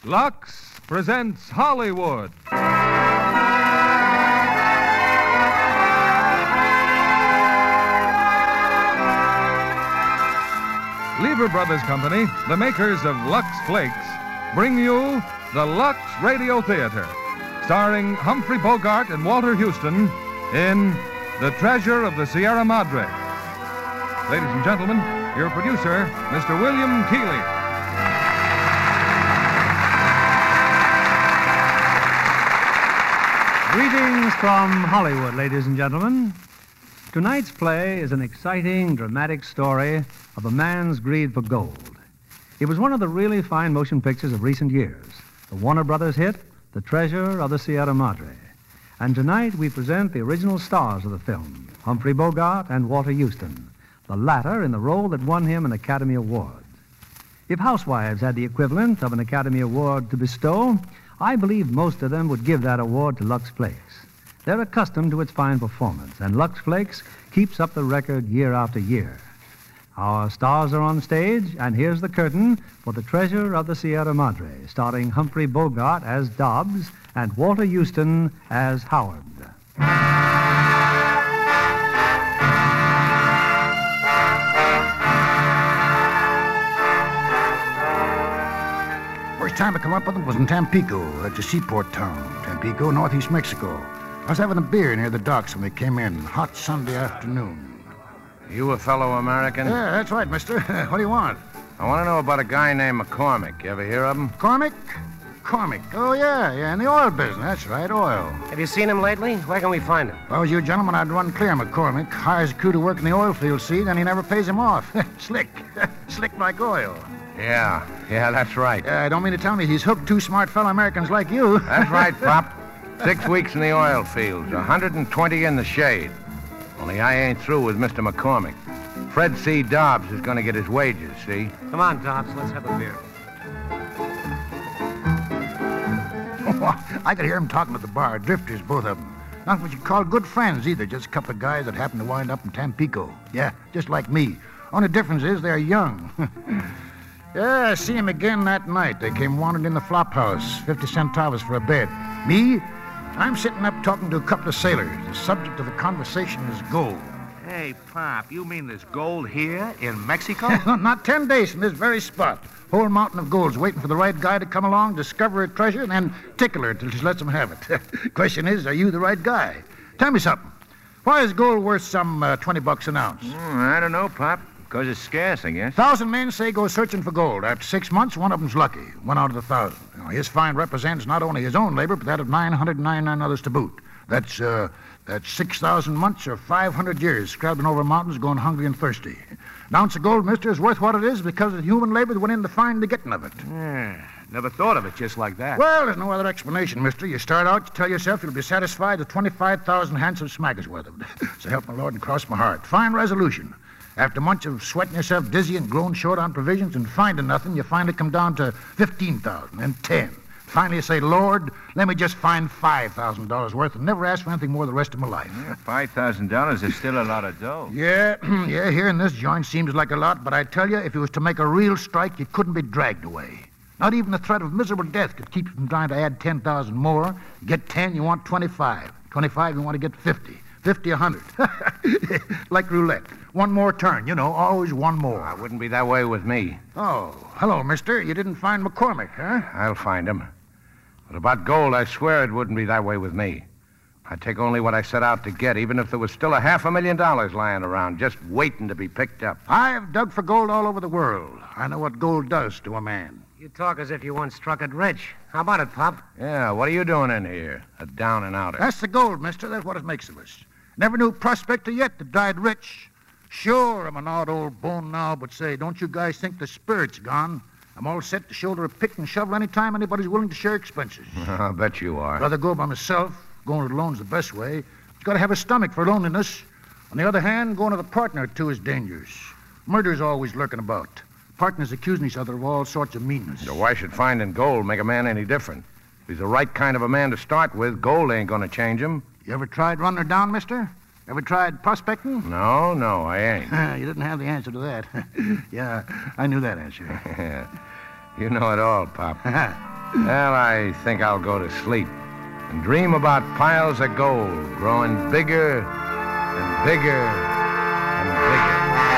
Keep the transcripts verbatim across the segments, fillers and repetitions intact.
Lux presents Hollywood. Lever Brothers Company, the makers of Lux Flakes, bring you the Lux Radio Theater, starring Humphrey Bogart and Walter Houston in The Treasure of the Sierra Madre. Ladies and gentlemen, your producer, Mister William Keighley. Greetings from Hollywood, ladies and gentlemen. Tonight's play is an exciting, dramatic story of a man's greed for gold. It was one of the really fine motion pictures of recent years, the Warner Brothers hit, The Treasure of the Sierra Madre. And tonight we present the original stars of the film, Humphrey Bogart and Walter Houston, the latter in the role that won him an Academy Award. If housewives had the equivalent of an Academy Award to bestow, I believe most of them would give that award to Lux Flakes. They're accustomed to its fine performance, and Lux Flakes keeps up the record year after year. Our stars are on stage, and here's the curtain for The Treasure of the Sierra Madre, starring Humphrey Bogart as Dobbs and Walter Houston as Howard. First time I come up with them was in Tampico. That's a seaport town. Tampico, northeast Mexico. I was having a beer near the docks when they came in. Hot Sunday afternoon. You a fellow American? Yeah, that's right, mister. What do you want? I want to know about a guy named McCormick. You ever hear of him? Cormick? Cormick. Oh, yeah, yeah, in the oil business. That's right, oil. Have you seen him lately? Where can we find him? If I was you, gentlemen, I'd run clear McCormick. Hires a crew to work in the oil field, see, then he never pays him off. Slick. Slick like oil. Yeah, yeah, that's right. Yeah, I don't mean to tell me he's hooked two smart fellow Americans like you. That's right, Pop. Six weeks in the oil fields, one hundred twenty in the shade. Only I ain't through with Mister McCormick. Fred C. Dobbs is going to get his wages, see? Come on, Dobbs, let's have a beer. I could hear him talking at the bar. Drifters, both of them. Not what you'd call good friends either. Just a couple of guys that happen to wind up in Tampico. Yeah, just like me. Only difference is they're young. Yeah, I see him again that night. They came wandering in the flop house. fifty centavos for a bed. Me? I'm sitting up talking to a couple of sailors. The subject of the conversation is gold. Hey, Pop, you mean there's gold here in Mexico? Not ten days from this very spot. Whole mountain of gold's waiting for the right guy to come along, discover a treasure, and then tickle her till she lets him have it. Question is, are you the right guy? Tell me something. Why is gold worth some uh, twenty bucks an ounce? Mm, I don't know, Pop. Because it's scarce, I guess. Thousand men say go searching for gold. After six months, one of them's lucky. One out of the thousand. You know, his find represents not only his own labor, but that of nine hundred ninety-nine others to boot. That's, uh, that's six thousand months or five hundred years scrabbling over mountains, going hungry and thirsty. An ounce of gold, mister, is worth what it is because of the human labor that went in to find the getting of it. Yeah, never thought of it just like that. Well, there's no other explanation, mister. You start out, you tell yourself you'll be satisfied with twenty-five thousand handsome smackers worth of it. So help my Lord and cross my heart. Fine resolution. After months of sweating yourself dizzy and growing short on provisions and finding nothing, you finally come down to fifteen thousand and ten. Finally you say, Lord, let me just find five thousand dollars worth and never ask for anything more the rest of my life. Yeah, five thousand dollars is still a lot of dough. Yeah, yeah, here in this joint seems like a lot, but I tell you, if it was to make a real strike, you couldn't be dragged away. Not even the threat of miserable death could keep you from trying to add ten thousand more. You get ten, you want twenty-five. twenty-five, you want to get fifty. fifty, a hundred. Like roulette. One more turn, you know, always one more. I wouldn't be that way with me. Oh, hello, mister. You didn't find McCormick, huh? I'll find him. But about gold, I swear it wouldn't be that way with me. I'd take only what I set out to get, even if there was still a half a million dollars lying around, just waiting to be picked up. I've dug for gold all over the world. I know what gold does to a man. You talk as if you once struck it rich. How about it, Pop? Yeah, what are you doing in here? A down and outer. That's the gold, mister. That's what it makes of us. Never knew a prospector yet that died rich. Sure, I'm an odd old bone now, but say, don't you guys think the spirit's gone? I'm all set to shoulder a pick and shovel any time anybody's willing to share expenses. I'll bet you are. Rather go by myself. Going it alone's the best way. You've got to have a stomach for loneliness. On the other hand, going with a partner or two is dangerous. Murder's always lurking about. Partners accusing each other of all sorts of meanness. So why should finding gold make a man any different? If he's the right kind of a man to start with, gold ain't going to change him. You ever tried running her down, mister? Ever tried prospecting? No, no, I ain't. You didn't have the answer to that. Yeah, I knew that answer. You know it all, Pop. Well, I think I'll go to sleep and dream about piles of gold growing bigger and bigger and bigger.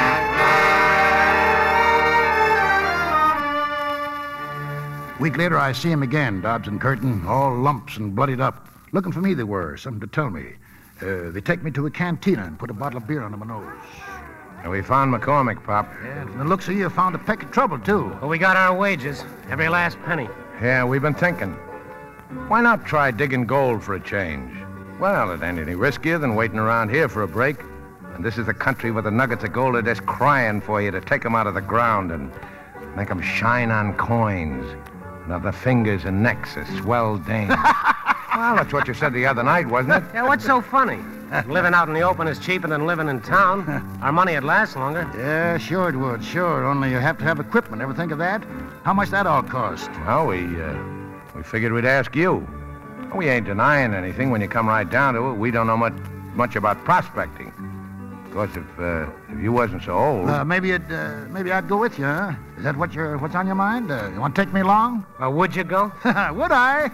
A week later, I see him again, Dobbs and Curtin, all lumps and bloodied up. Looking for me they were, something to tell me. Uh, they take me to a cantina and put a bottle of beer under my nose. And we found McCormick, Pop. Yeah, and from the looks of you, found a peck of trouble, too. Well, we got our wages. Every last penny. Yeah, we've been thinking. Why not try digging gold for a change? Well, it ain't any riskier than waiting around here for a break. And this is the country where the nuggets of gold are just crying for you to take 'em out of the ground and make 'em shine on coins. And of the fingers and necks of swell dames. Well, that's what you said the other night, wasn't it? Yeah, what's so funny? Living out in the open is cheaper than living in town. Our money would last longer. Yeah, sure it would, sure. Only you have to have equipment. Ever think of that? How much that all cost? Well, we, uh, we figured we'd ask you. We ain't denying anything when you come right down to it. We don't know much, much about prospecting. Of course, if, uh, if you wasn't so old... Uh, maybe it, uh, maybe I'd go with you, huh? Is that what you're, what's on your mind? Uh, you want to take me along? Well, would you go? Would I?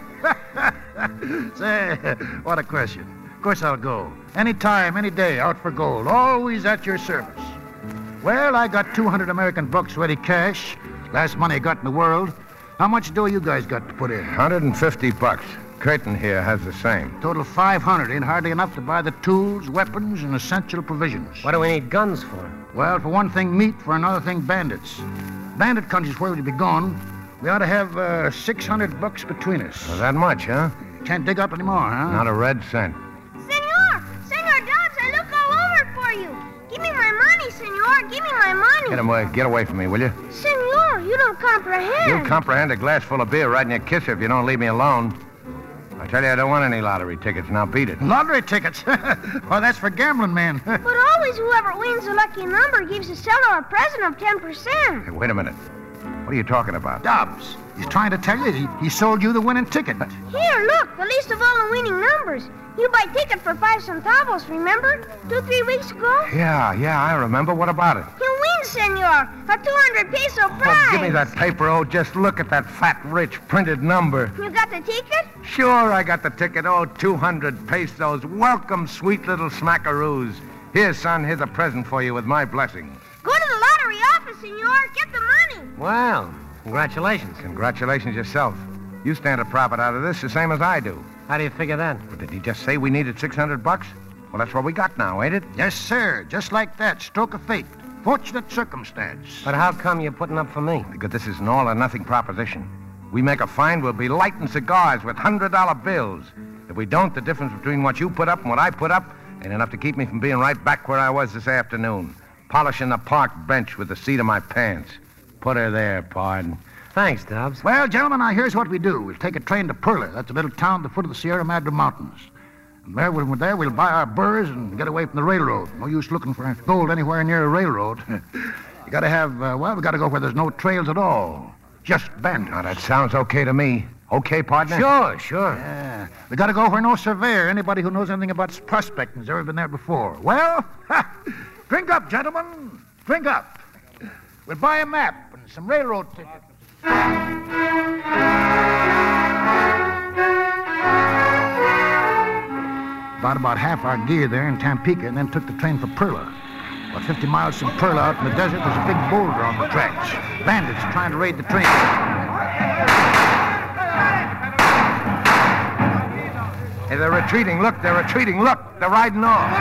Say, what a question. Of course I'll go. Any time, any day, out for gold. Always at your service. Well, I got two hundred American bucks ready cash. Last money I got in the world. How much dough you guys got to put in? one hundred fifty bucks. Curtin here has the same. Total five hundred. Ain't hardly enough to buy the tools, weapons, and essential provisions. What do we need guns for? Well, for one thing, meat. For another thing, bandits. Bandit country's where we'd be going. We ought to have uh, six hundred bucks between us. Well, that much, huh? Can't dig up anymore, huh? Not a red cent. Senor! Senor Dobbs, I look all over for you. Give me my money, senor. Give me my money. Get him away. Get away from me, will you? Senor, you don't comprehend. You'll comprehend a glass full of beer right in your kisser if you don't leave me alone. I tell you, I don't want any lottery tickets. Now beat it. Lottery tickets? Well, that's for gambling men. But always whoever wins the lucky number gives the seller a present of ten percent. Hey, wait a minute. What are you talking about? Dobbs, he's trying to tell you he, he sold you the winning ticket. Here, look, the least of all the winning numbers. You buy ticket for five centavos, remember? Two, three weeks ago? Yeah, yeah, I remember. What about it? You win, senor. A two hundred peso prize. Oh, give me that paper. Oh, just look at that fat, rich printed number. You got the ticket? Sure, I got the ticket. Oh, two hundred pesos. Welcome, sweet little smackaroos. Here, son, here's a present for you with my blessing. Go to the lottery office, senor. Get the money. Well, congratulations. Congratulations yourself. You stand a profit out of this the same as I do. How do you figure that? But did he just say we needed six hundred bucks? Well, that's what we got now, ain't it? Yes, sir. Just like that. Stroke of fate. Fortunate circumstance. But how come you're putting up for me? Because this is an all-or-nothing proposition. We make a find, we'll be lighting cigars with one hundred dollar bills. If we don't, the difference between what you put up and what I put up ain't enough to keep me from being right back where I was this afternoon, polishing the park bench with the seat of my pants. Put her there, pardon. Thanks, Dobbs. Well, gentlemen, now here's what we do. We'll take a train to Perla. That's a little town at the foot of the Sierra Madre Mountains. And there, when we're there, we'll buy our burrs and get away from the railroad. No use looking for gold anywhere near a railroad. You gotta have, uh, well, we gotta go where there's no trails at all. Just bandits. Now, that sounds okay to me. Okay, partner? Sure, sure. Yeah. We gotta go where no surveyor, anybody who knows anything about prospecting, has ever been there before. Well, ha, drink up, gentlemen. Drink up. We'll buy a map and some railroad tickets. Bought about half our gear there in Tampico and then took the train for Perla. About fifty miles from Perla out in the desert, there's a big boulder on the tracks. Bandits trying to raid the train. Hey, they're retreating. Look, they're retreating. Look, they're riding off.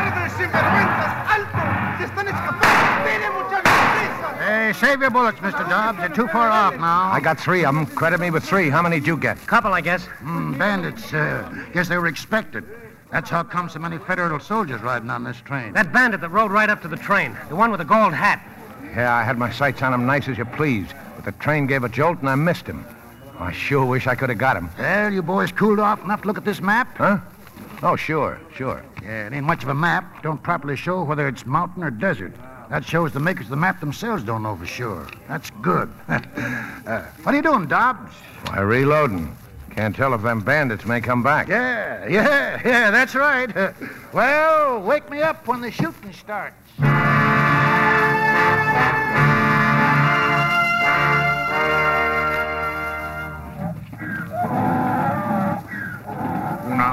Hey, save your bullets, Mister Dobbs. They're too far off now. I got three of them. Credit me with three. How many did you get? Couple, I guess. Mm, bandits, uh, guess they were expected. That's how come so many Federal soldiers riding on this train. That bandit that rode right up to the train. The one with the gold hat. Yeah, I had my sights on him nice as you please. But the train gave a jolt and I missed him. I sure wish I could have got him. Well, you boys cooled off enough to look at this map? Huh? Oh, sure, sure. Yeah, it ain't much of a map. Don't properly show whether it's mountain or desert. That shows the makers of the map themselves don't know for sure. That's good. uh, what are you doing, Dobbs? Why, reloading. Can't tell if them bandits may come back. Yeah, yeah, yeah, that's right. Uh, well, wake me up when the shooting starts.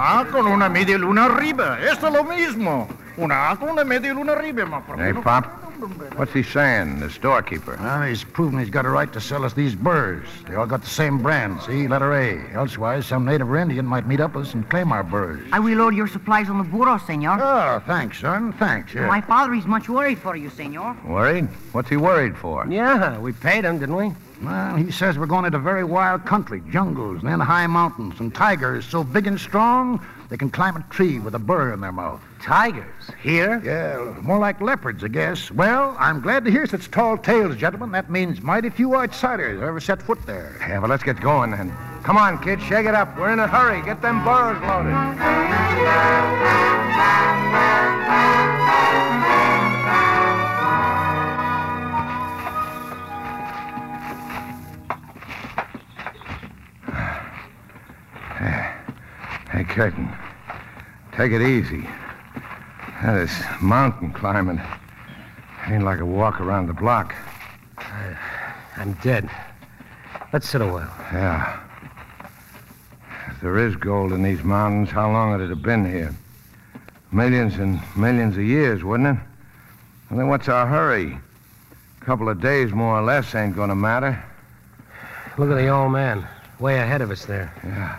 A con una media luna arriba. Esto es lo mismo. Una A con una media luna arriba, ma. Hey, Pop, what's he saying, the storekeeper? Well, he's proven he's got a right to sell us these burrs. They all got the same brand, see? Letter A. Elsewise, some native or Indian might meet up with us and claim our burrs. I will load your supplies on the burro, senor. Oh, thanks, son. Thanks, yeah. My father is much worried for you, senor. Worried? What's he worried for? Yeah, we paid him, didn't we? Well, he says we're going into very wild country, jungles, and then high mountains, and tigers so big and strong they can climb a tree with a burr in their mouth. Tigers? Here? Yeah, more like leopards, I guess. Well, I'm glad to hear such tall tales, gentlemen. That means mighty few outsiders ever set foot there. Yeah, well, let's get going then. Come on, kid, shake it up. We're in a hurry. Get them burros loaded. Hey, Curtin, take it easy. Now, this mountain climbing ain't like a walk around the block. I'm dead. Let's sit a while. Yeah. If there is gold in these mountains, how long would it have been here? Millions and millions of years, wouldn't it? And then what's our hurry? A couple of days, more or less, ain't gonna matter. Look at the old man, way ahead of us there. Yeah.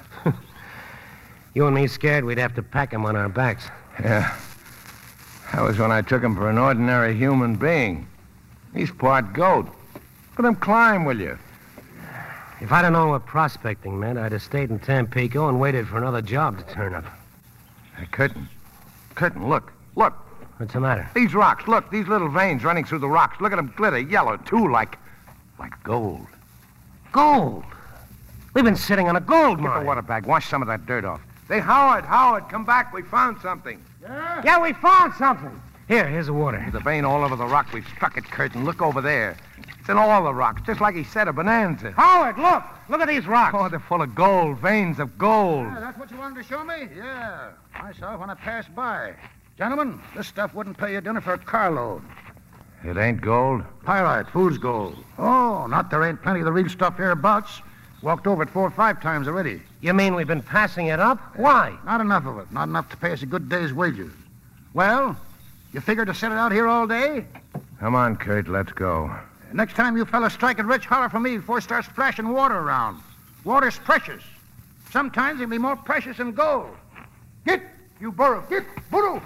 You and me scared we'd have to pack him on our backs. Yeah. That was when I took him for an ordinary human being. He's part goat. Let him climb, will you? If I'd have known what prospecting meant, I'd have stayed in Tampico and waited for another job to turn up. Hey, Curtin. Curtin, look. Look. What's the matter? These rocks. Look, these little veins running through the rocks. Look at them glitter yellow, too, like... like gold. Gold? We've been sitting on a gold Get mine. the water bag. Wash some of that dirt off. Say, Howard, Howard, come back. We found something. Yeah? Yeah, we found something. Here, here's the water. There's a vein all over the rock. We've struck it, Curtin. Look over there. It's in all the rocks, just like he said, a bonanza. Howard, look. Look at these rocks. Oh, they're full of gold, veins of gold. Yeah, that's what you wanted to show me? Yeah. I saw it when I passed by. Gentlemen, this stuff wouldn't pay you dinner for a carload. It ain't gold? Pyrite, fool's gold. Oh, not there ain't plenty of the real stuff hereabouts. Walked over it four or five times already. You mean we've been passing it up? Why? Not enough of it. Not enough to pay us a good day's wages. Well, you figure to set it out here all day? Come on, Kurt, let's go. Next time you fellas strike it rich, holler for me before it starts splashing water around. Water's precious. Sometimes it'll be more precious than gold. Get, you burro. Get, burro.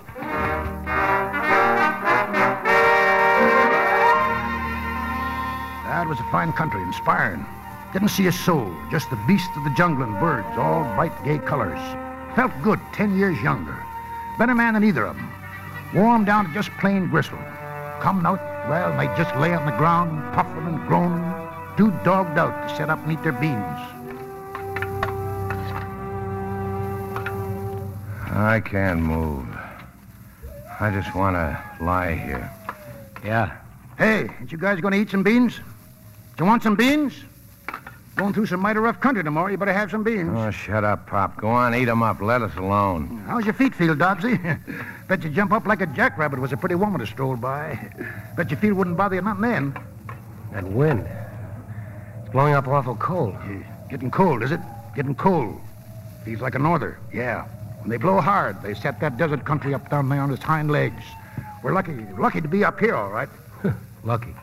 That was a fine country, inspiring. Didn't see a soul, just the beasts of the jungle and birds, all bright, gay colors. Felt good, ten years younger. Better man than either of them. Warm down to just plain gristle. Coming out, well, they just lay on the ground, puffing and groaning, too dogged out to set up and eat their beans. I can't move. I just want to lie here. Yeah. Hey, ain't you guys going to eat some beans? You want some beans? Going through some mighty rough country tomorrow. You better have some beans. Oh, shut up, Pop. Go on, eat 'em up. Let us alone. How's your feet feel, Dobbsy? Bet you jump up like a jackrabbit was a pretty woman to stroll by. Bet your feet wouldn't bother you nothing then. That wind. It's blowing up awful cold. Yeah. Getting cold, is it? Getting cold. Feels like a norther. Yeah. When they blow hard, they set that desert country up down there on its hind legs. We're lucky, lucky to be up here, all right. Lucky.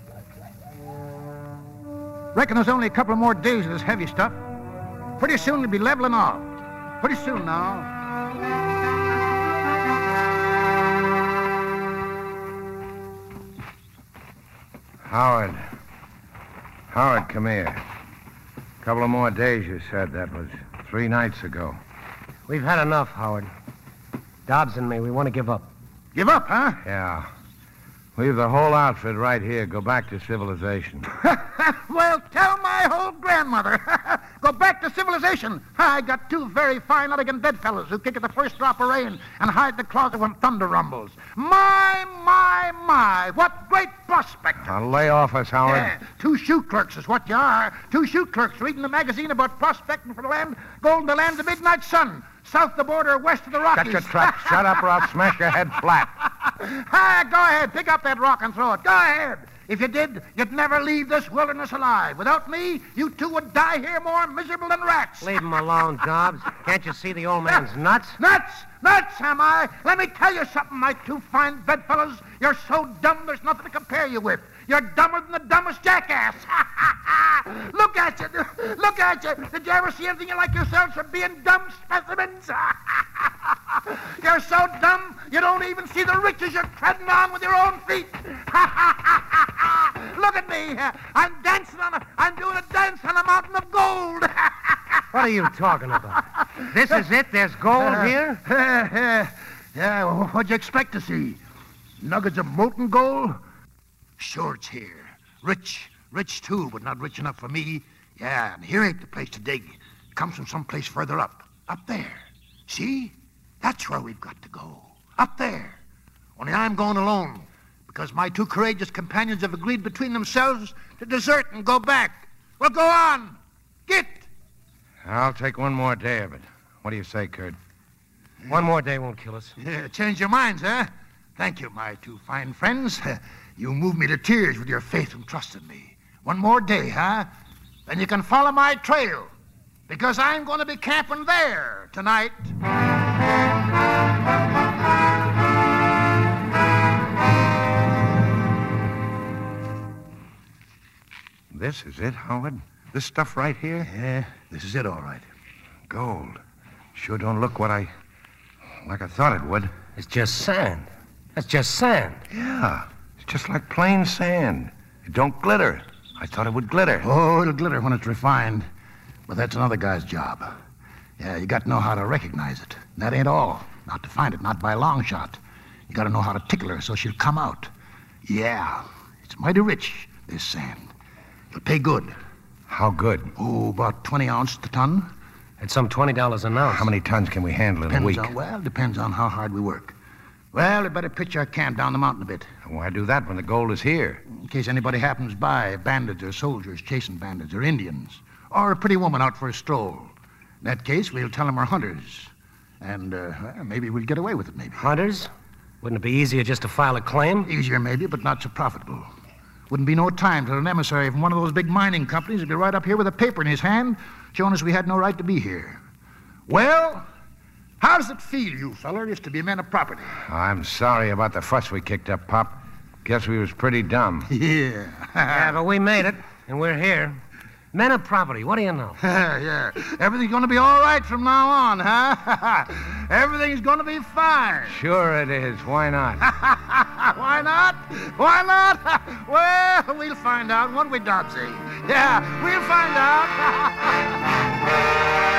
Reckon there's only a couple of more days of this heavy stuff. Pretty soon it'll be leveling off. Pretty soon now. Howard. Howard, come here. A couple of more days, you said. That was three nights ago. We've had enough, Howard. Dobbs and me, we want to give up. Give up, huh? Yeah. Leave the whole outfit right here. Go back to civilization. Well, tell my old grandmother. Go back to civilization. I got two very fine, elegant bedfellows who kick at the first drop of rain and hide the closet when thunder rumbles. My, my, my. What great prospect. Now lay off us, Howard. Yeah, two shoe clerks is what you are. Two shoe clerks reading the magazine about prospecting for the land, gold in the land of midnight sun. South the border, west of the Rockies. Cut your trap. Shut up or I'll smash your head flat. Ah, go ahead. Pick up that rock and throw it. Go ahead. If you did, you'd never leave this wilderness alive. Without me, you two would die here more miserable than rats. Leave him alone, Dobbs. Can't you see the old man's nuts? Nuts! Nuts, am I? Let me tell you something, my two fine bedfellows. You're so dumb there's nothing to compare you with. You're dumber than the dumbest jackass. Look at you. Look at you. Did you ever see anything like yourselves for being dumb specimens? You're so dumb you don't even see the riches you're treading on with your own feet. Look at me. I'm dancing on a... I'm doing a dance on a mountain of gold. What are you talking about? This is it? There's gold Uh, here? Uh, uh, yeah, well, what'd you expect to see? Nuggets of molten gold? Sure, it's here. Rich. Rich, too, but not rich enough for me. Yeah, and here ain't the place to dig. It comes from someplace further up. Up there. See? That's where we've got to go. Up there. Only I'm going alone, because my two courageous companions have agreed between themselves to desert and go back. Well, go on. Get. I'll take one more day of it. What do you say, Kurt? One more day won't kill us. Yeah, change your minds, huh? Thank you, my two fine friends. You moved me to tears with your faith and trust in me. One more day, huh? Then you can follow my trail, because I'm going to be camping there tonight. This is it, Howard? This stuff right here? Yeah, this is it, all right. Gold. Sure don't look what I... like I thought it would. It's just sand. That's just sand. Yeah, it's just like plain sand. It don't glitter. I thought it would glitter. Oh, it'll glitter when it's refined. But that's another guy's job. Yeah, you got to know how to recognize it. And that ain't all. Not to find it, not by a long shot. You got to know how to tickle her so she'll come out. Yeah, it's mighty rich, this sand. It'll pay good. How good? Oh, about twenty ounces a ton. It's some twenty dollars an ounce. How many tons can we handle in a Depends week? on, well, depends on how hard we work. Well, we better pitch our camp down the mountain a bit. Why do that when the gold is here? In case anybody happens by, bandits or soldiers chasing bandits or Indians, or a pretty woman out for a stroll. In that case, we'll tell them we're hunters. And uh, well, maybe we'll get away with it, maybe. Hunters? Wouldn't it be easier just to file a claim? Easier, maybe, but not so profitable. Wouldn't be no time till an emissary from one of those big mining companies would be right up here with a paper in his hand, showing us we had no right to be here. Well, how does it feel, you feller, just to be men of property? I'm sorry about the fuss we kicked up, Pop. Guess we was pretty dumb. Yeah. Yeah, but we made it, and we're here. Men of property, what do you know? Yeah. Everything's going to be all right from now on, huh? Everything's going to be fine. Sure it is. Why not? Why not? Why not? Well, we'll find out, won't we, Dobbsy? Yeah, we'll find out.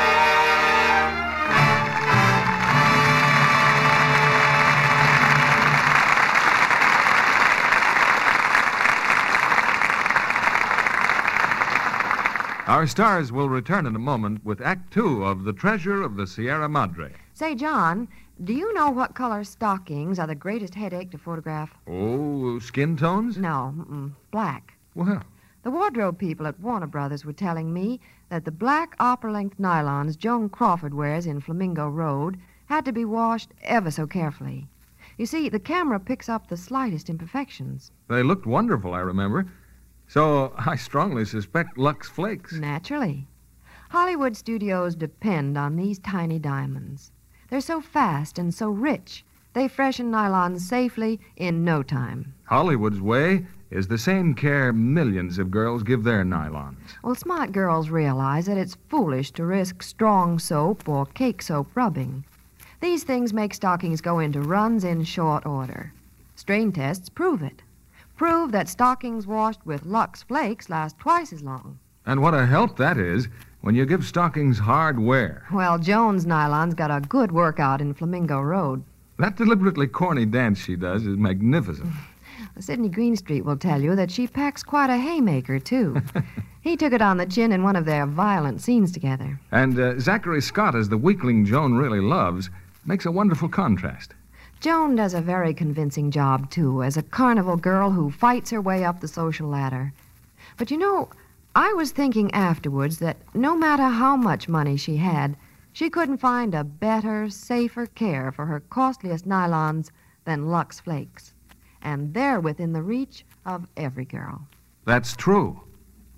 Our stars will return in a moment with Act Two of The Treasure of the Sierra Madre. Say, John, do you know what color stockings are the greatest headache to photograph? Oh, skin tones? No, mm-mm, black. Well, The wardrobe people at Warner Brothers were telling me that the black opera-length nylons Joan Crawford wears in Flamingo Road had to be washed ever so carefully. You see, the camera picks up the slightest imperfections. they looked wonderful, I remember. So I strongly suspect Lux Flakes. Naturally. Hollywood studios depend on these tiny diamonds. They're so fast and so rich, they freshen nylons safely in no time. Hollywood's way is the same care millions of girls give their nylons. Well, smart girls realize that it's foolish to risk strong soap or cake soap rubbing. These things make stockings go into runs in short order. Strain tests prove it. Prove that stockings washed with Lux Flakes last twice as long. And what a help that is when you give stockings hard wear. Well, Joan's nylons got a good workout in Flamingo Road. That deliberately corny dance she does is magnificent. Sidney Greenstreet will tell you that she packs quite a haymaker, too. He took it on the chin in one of their violent scenes together. And uh, Zachary Scott, as the weakling Joan really loves, makes a wonderful contrast. Joan does a very convincing job, too, as a carnival girl who fights her way up the social ladder. But you know, I was thinking afterwards that no matter how much money she had, she couldn't find a better, safer care for her costliest nylons than Lux Flakes. And they're within the reach of every girl. That's true.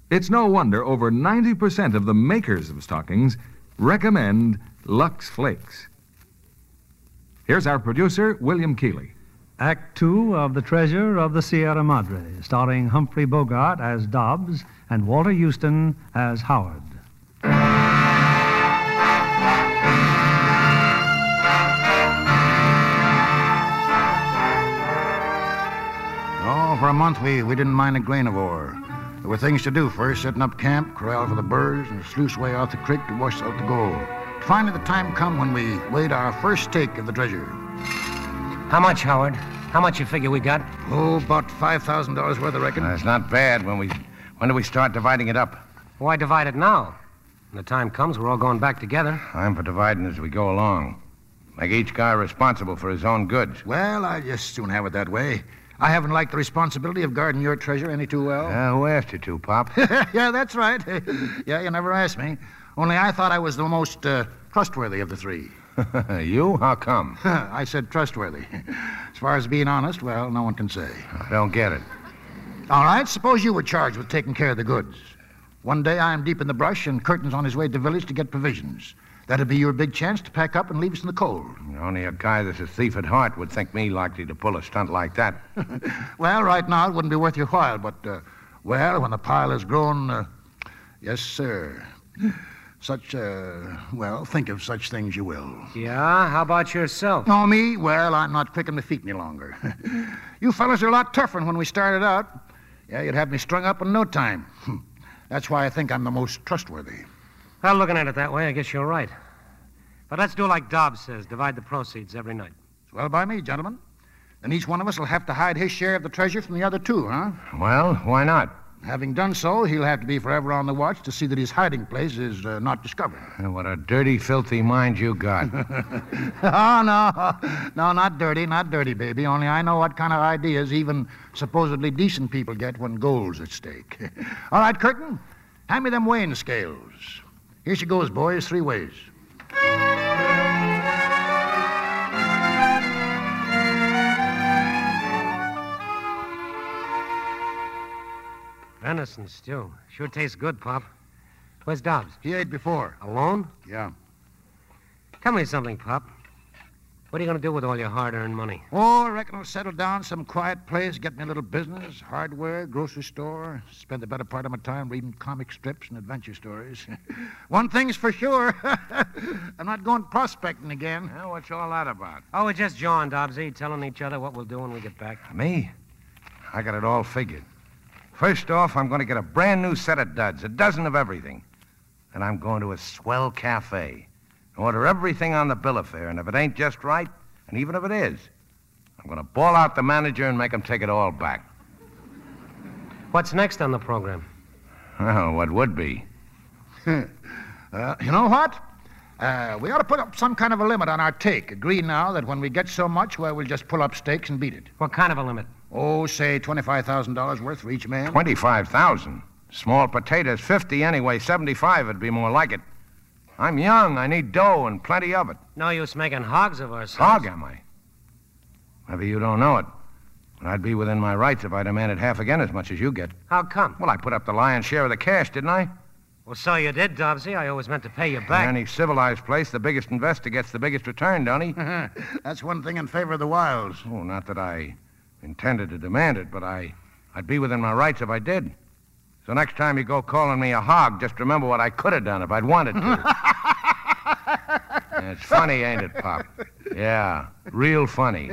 It's no wonder over ninety percent of the makers of stockings recommend Lux Flakes. Here's our producer, William Keeley. Act two of The Treasure of the Sierra Madre, starring Humphrey Bogart as Dobbs and Walter Houston as Howard. Oh, for a month we, we didn't mind a grain of ore. There were things to do first, setting up camp, corral for the birds, and sluice way out the creek to wash out the gold. Finally, the time come when we weighed our first stake of the treasure. How much, Howard? How much you figure we got? Oh, about five thousand dollars worth, I reckon. That's not bad. When we, when do we start dividing it up? Why divide it now? When the time comes, we're all going back together. I'm for dividing as we go along. Make each guy responsible for his own goods. Well, I just soon have it that way. I haven't liked the responsibility of guarding your treasure any too well. Yeah, who asked you to, Pop? Yeah, that's right. Yeah, you never asked me. Only I thought I was the most uh, trustworthy of the three. You? How come? I said trustworthy. As far as being honest, well, no one can say. I don't get it. All right, suppose you were charged with taking care of the goods. One day I'm deep in the brush and Curtin's on his way to the village to get provisions. That'd be your big chance to pack up and leave us in the cold. Only a guy that's a thief at heart would think me likely to pull a stunt like that. Well, right now it wouldn't be worth your while, but, uh, well, when the pile has grown, uh, yes, sir. Such, uh, well, think of such things you will. Yeah? How about yourself? Oh, me? Well, I'm not quick on the feet any longer. You fellas are a lot tougher than when we started out. Yeah, you'd have me strung up in no time. That's why I think I'm the most trustworthy. Well, looking at it that way, I guess you're right. But let's do like Dobbs says, divide the proceeds every night. It's well by me, gentlemen. Then each one of us will have to hide his share of the treasure from the other two, huh? Well, why not? Having done so, he'll have to be forever on the watch to see that his hiding place is uh, not discovered. What a dirty, filthy mind you got. Oh, no. No, not dirty, not dirty, baby. Only I know what kind of ideas even supposedly decent people get when gold's at stake. All right, Curtin, hand me them weighing scales. Here she goes, boys, three ways. Venison stew. Sure tastes good, Pop. Where's Dobbs? He ate before. Alone? Yeah. Tell me something, Pop. What are you going to do with all your hard-earned money? Oh, I reckon I'll settle down some quiet place, get me a little business, hardware, grocery store, spend the better part of my time reading comic strips and adventure stories. One thing's for sure, I'm not going prospecting again. Well, what's all that about? Oh, we're just jawing, Dobbsy, telling each other what we'll do when we get back. Me? I got it all figured. First off, I'm going to get a brand new set of duds, a dozen of everything. Then I'm going to a swell cafe. Order everything on the bill of fare, and if it ain't just right, and even if it is, I'm going to bawl out the manager and make him take it all back. What's next on the program? Well, what would be? uh, you know what? Uh, we ought to put up some kind of a limit on our take. Agree now that when we get so much, well, we'll just pull up stakes and beat it. What kind of a limit? Oh, say twenty-five thousand dollars worth for each man. twenty-five thousand? Small potatoes, fifty anyway. seventy-five would be more like it. I'm young. I need dough and plenty of it. No use making hogs of ourselves. Hog, am I? Maybe you don't know it. But I'd be within my rights if I demanded half again as much as you get. How come? Well, I put up the lion's share of the cash, didn't I? Well, so you did, Dobbsy. I always meant to pay you back. In any civilized place, the biggest investor gets the biggest return, don't he? That's one thing in favor of the wilds. Oh, not that I intended to demand it, but I, I'd be within my rights if I did. So next time you go calling me a hog, just remember what I could have done if I'd wanted to. Yeah, it's funny, ain't it, Pop? Yeah, real funny.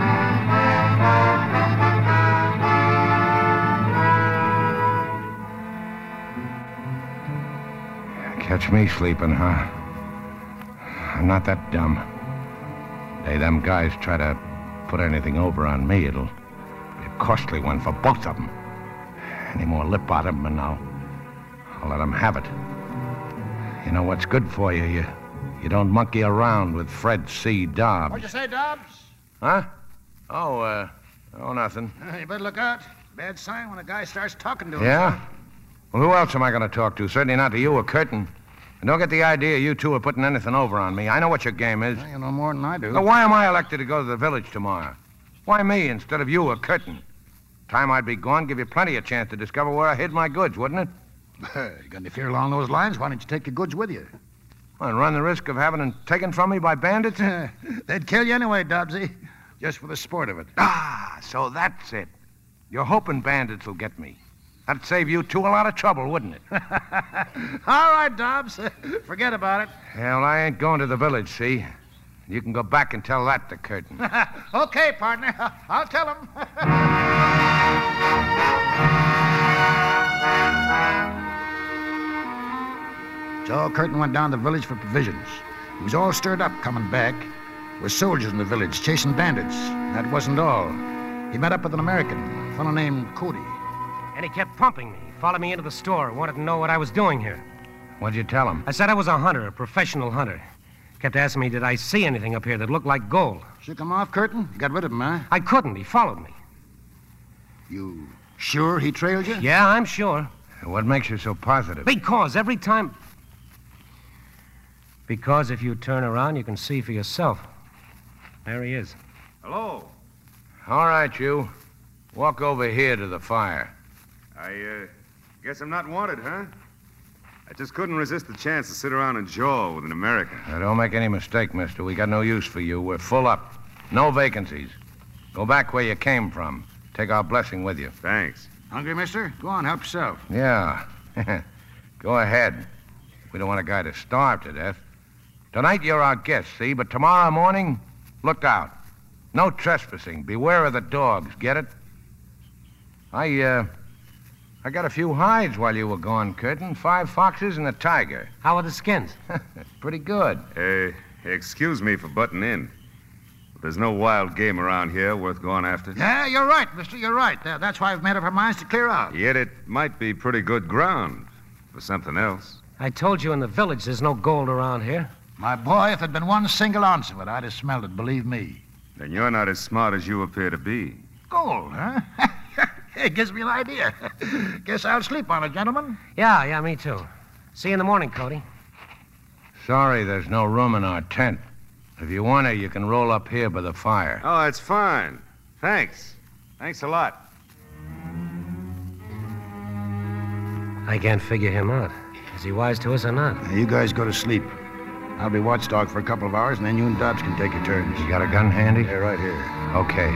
Catch me sleeping, huh? I'm not that dumb. Hey, them guys try to put anything over on me, it'll be a costly one for both of them. Any more lip on them, and I'll, I'll let them have it. You know what's good for you? You, you don't monkey around with Fred C. Dobbs. What'd you say, Dobbs? Huh? Oh, uh, oh, nothing. Uh, you better look out. Bad sign when a guy starts talking to him. Yeah? Well, who else am I going to talk to? Certainly not to you or Curtin. And don't get the idea you two are putting anything over on me. I know what your game is. Well, you know more than I do. So why am I elected to go to the village tomorrow? Why me instead of you or Curtin? Time I'd be gone, give you plenty of chance to discover where I hid my goods, wouldn't it? You got any fear along those lines? Why don't you take your goods with you? And run the risk of having them taken from me by bandits? They'd kill you anyway, Dobbsy. Just for the sport of it. Ah, so that's it. You're hoping bandits will get me. That'd save you two a lot of trouble, wouldn't it? All right, Dobbs. Forget about it. Hell, I ain't going to the village, see? You can go back and tell that to Curtin. Okay, partner. I'll tell him. So Curtin went down to the village for provisions. He was all stirred up coming back. There were soldiers in the village chasing bandits. That wasn't all. He met up with an American, a fellow named Cody. And he kept pumping me. He followed me into the store, wanted to know what I was doing here. What'd you tell him? I said I was a hunter, a professional hunter. Kept asking me, did I see anything up here that looked like gold? Shook him off, Curtin? You got rid of him, huh? I couldn't. He followed me. You sure he trailed you? Yeah, I'm sure. What makes you so positive? Because every time... Because if you turn around, you can see for yourself. There he is. Hello. All right, you. Walk over here to the fire. I, uh, guess I'm not wanted, huh? I just couldn't resist the chance to sit around and jaw with an American. Now, don't make any mistake, mister. We got no use for you. We're full up. No vacancies. Go back where you came from. Take our blessing with you. Thanks. Hungry, mister? Go on, help yourself. Yeah. Go ahead. We don't want a guy to starve to death. Tonight you're our guest, see? But tomorrow morning, look out. No trespassing. Beware of the dogs. Get it? I, uh... I got a few hides while you were gone, Curtin. Five foxes and a tiger. How are the skins? Pretty good. Uh, excuse me for butting in. But there's no wild game around here worth going after. Yeah, you're right, mister. You're right. Uh, that's why we've made up our minds to clear out. Yet it might be pretty good ground for something else. I told you in the village there's no gold around here. My boy, if there'd been one single ounce of it, I'd have smelled it, believe me. Then you're not as smart as you appear to be. Gold, huh? It gives me an idea. Guess I'll sleep on it, gentlemen. Yeah, yeah, me too. See you in the morning, Cody. Sorry there's no room in our tent. If you want to, you can roll up here by the fire. Oh, that's fine. Thanks. Thanks a lot. I can't figure him out. Is he wise to us or not? Now, you guys go to sleep. I'll be watchdog for a couple of hours, and then you and Dobbs can take your turns. You got a gun handy? Yeah, right here. Okay.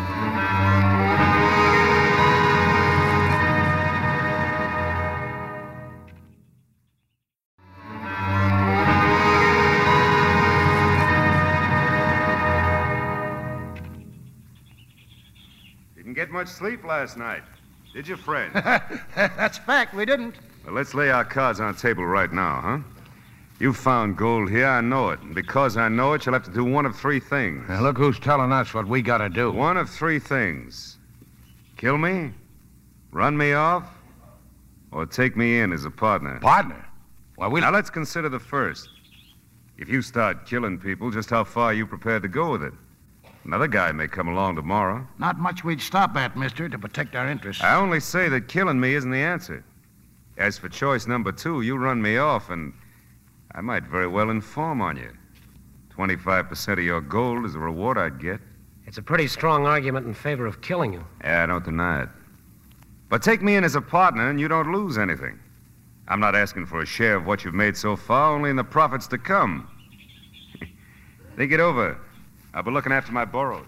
Didn't get much sleep last night, did you, Fred? That's fact. We didn't. Well, let's lay our cards on the table right now, huh? You found gold here, I know it. And because I know it, you'll have to do one of three things. Now, look who's telling us what we gotta do. One of three things. Kill me, run me off, or take me in as a partner. Partner? Well, we... Now, let's consider the first. If you start killing people, just how far are you prepared to go with it? Another guy may come along tomorrow. Not much we'd stop at, mister, to protect our interests. I only say that killing me isn't the answer. As for choice number two, you run me off, and I might very well inform on you. twenty-five percent of your gold is the reward I'd get. It's a pretty strong argument in favor of killing you. Yeah, I don't deny it. But take me in as a partner, and you don't lose anything. I'm not asking for a share of what you've made so far, only in the profits to come. Think it over. I'll be looking after my borrowed.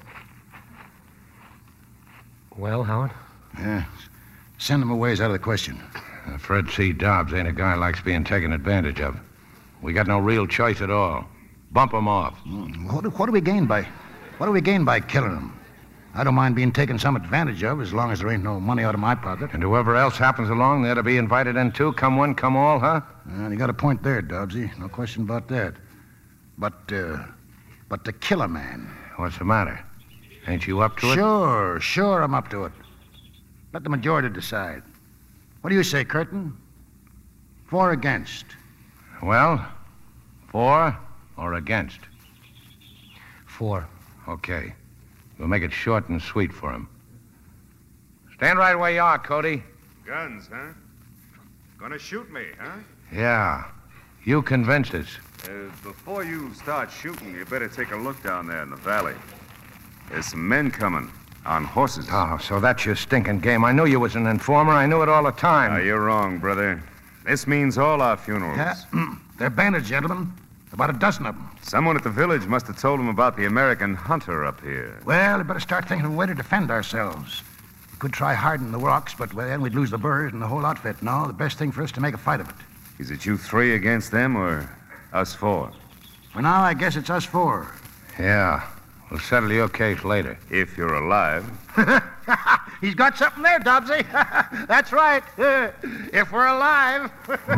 Well, Howard? Yeah. Send them away is out of the question. Uh, Fred C. Dobbs ain't a guy who likes being taken advantage of. We got no real choice at all. Bump him off. Mm, what, do- what do we gain by... What do we gain by killing him? I don't mind being taken some advantage of as long as there ain't no money out of my pocket. And whoever else happens along there to be invited in too, come one, come all, huh? Uh, you got a point there, Dobbsy. No question about that. But, uh... But to kill a man... What's the matter? Ain't you up to it? Sure, sure I'm up to it. Let the majority decide. What do you say, Curtin? For or against? Well, for or against? For. Okay. We'll make it short and sweet for him. Stand right where you are, Cody. Guns, huh? Gonna shoot me, huh? Yeah. You convinced us. Uh, before you start shooting, you better take a look down there in the valley. There's some men coming on horses. Oh, so that's your stinking game. I knew you was an informer. I knew it all the time. Now, you're wrong, brother. This means all our funerals. Yeah, they're bandits, gentlemen. About a dozen of them. Someone at the village must have told them about the American hunter up here. Well, we better start thinking of a way to defend ourselves. We could try hardening the rocks, but well, then we'd lose the birds and the whole outfit. No, the best thing for us to make a fight of it. Is it you three against them or us four? For now, I guess it's us four. Yeah. We'll settle your case later. If you're alive. He's got something there, Dobbsy. That's right. If we're alive.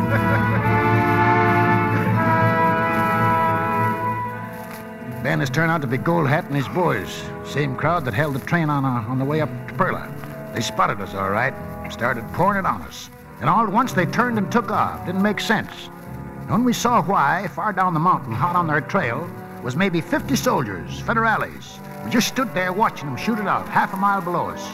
Ben has turned out to be Gold Hat and his boys. Same crowd that held the train on, uh, on the way up to Perla. They spotted us, all right. Started pouring it on us. And all at once, they turned and took off. Didn't make sense. And when we saw why, far down the mountain, hot on their trail, was maybe fifty soldiers, federales. We just stood there watching them shoot it out, half a mile below us.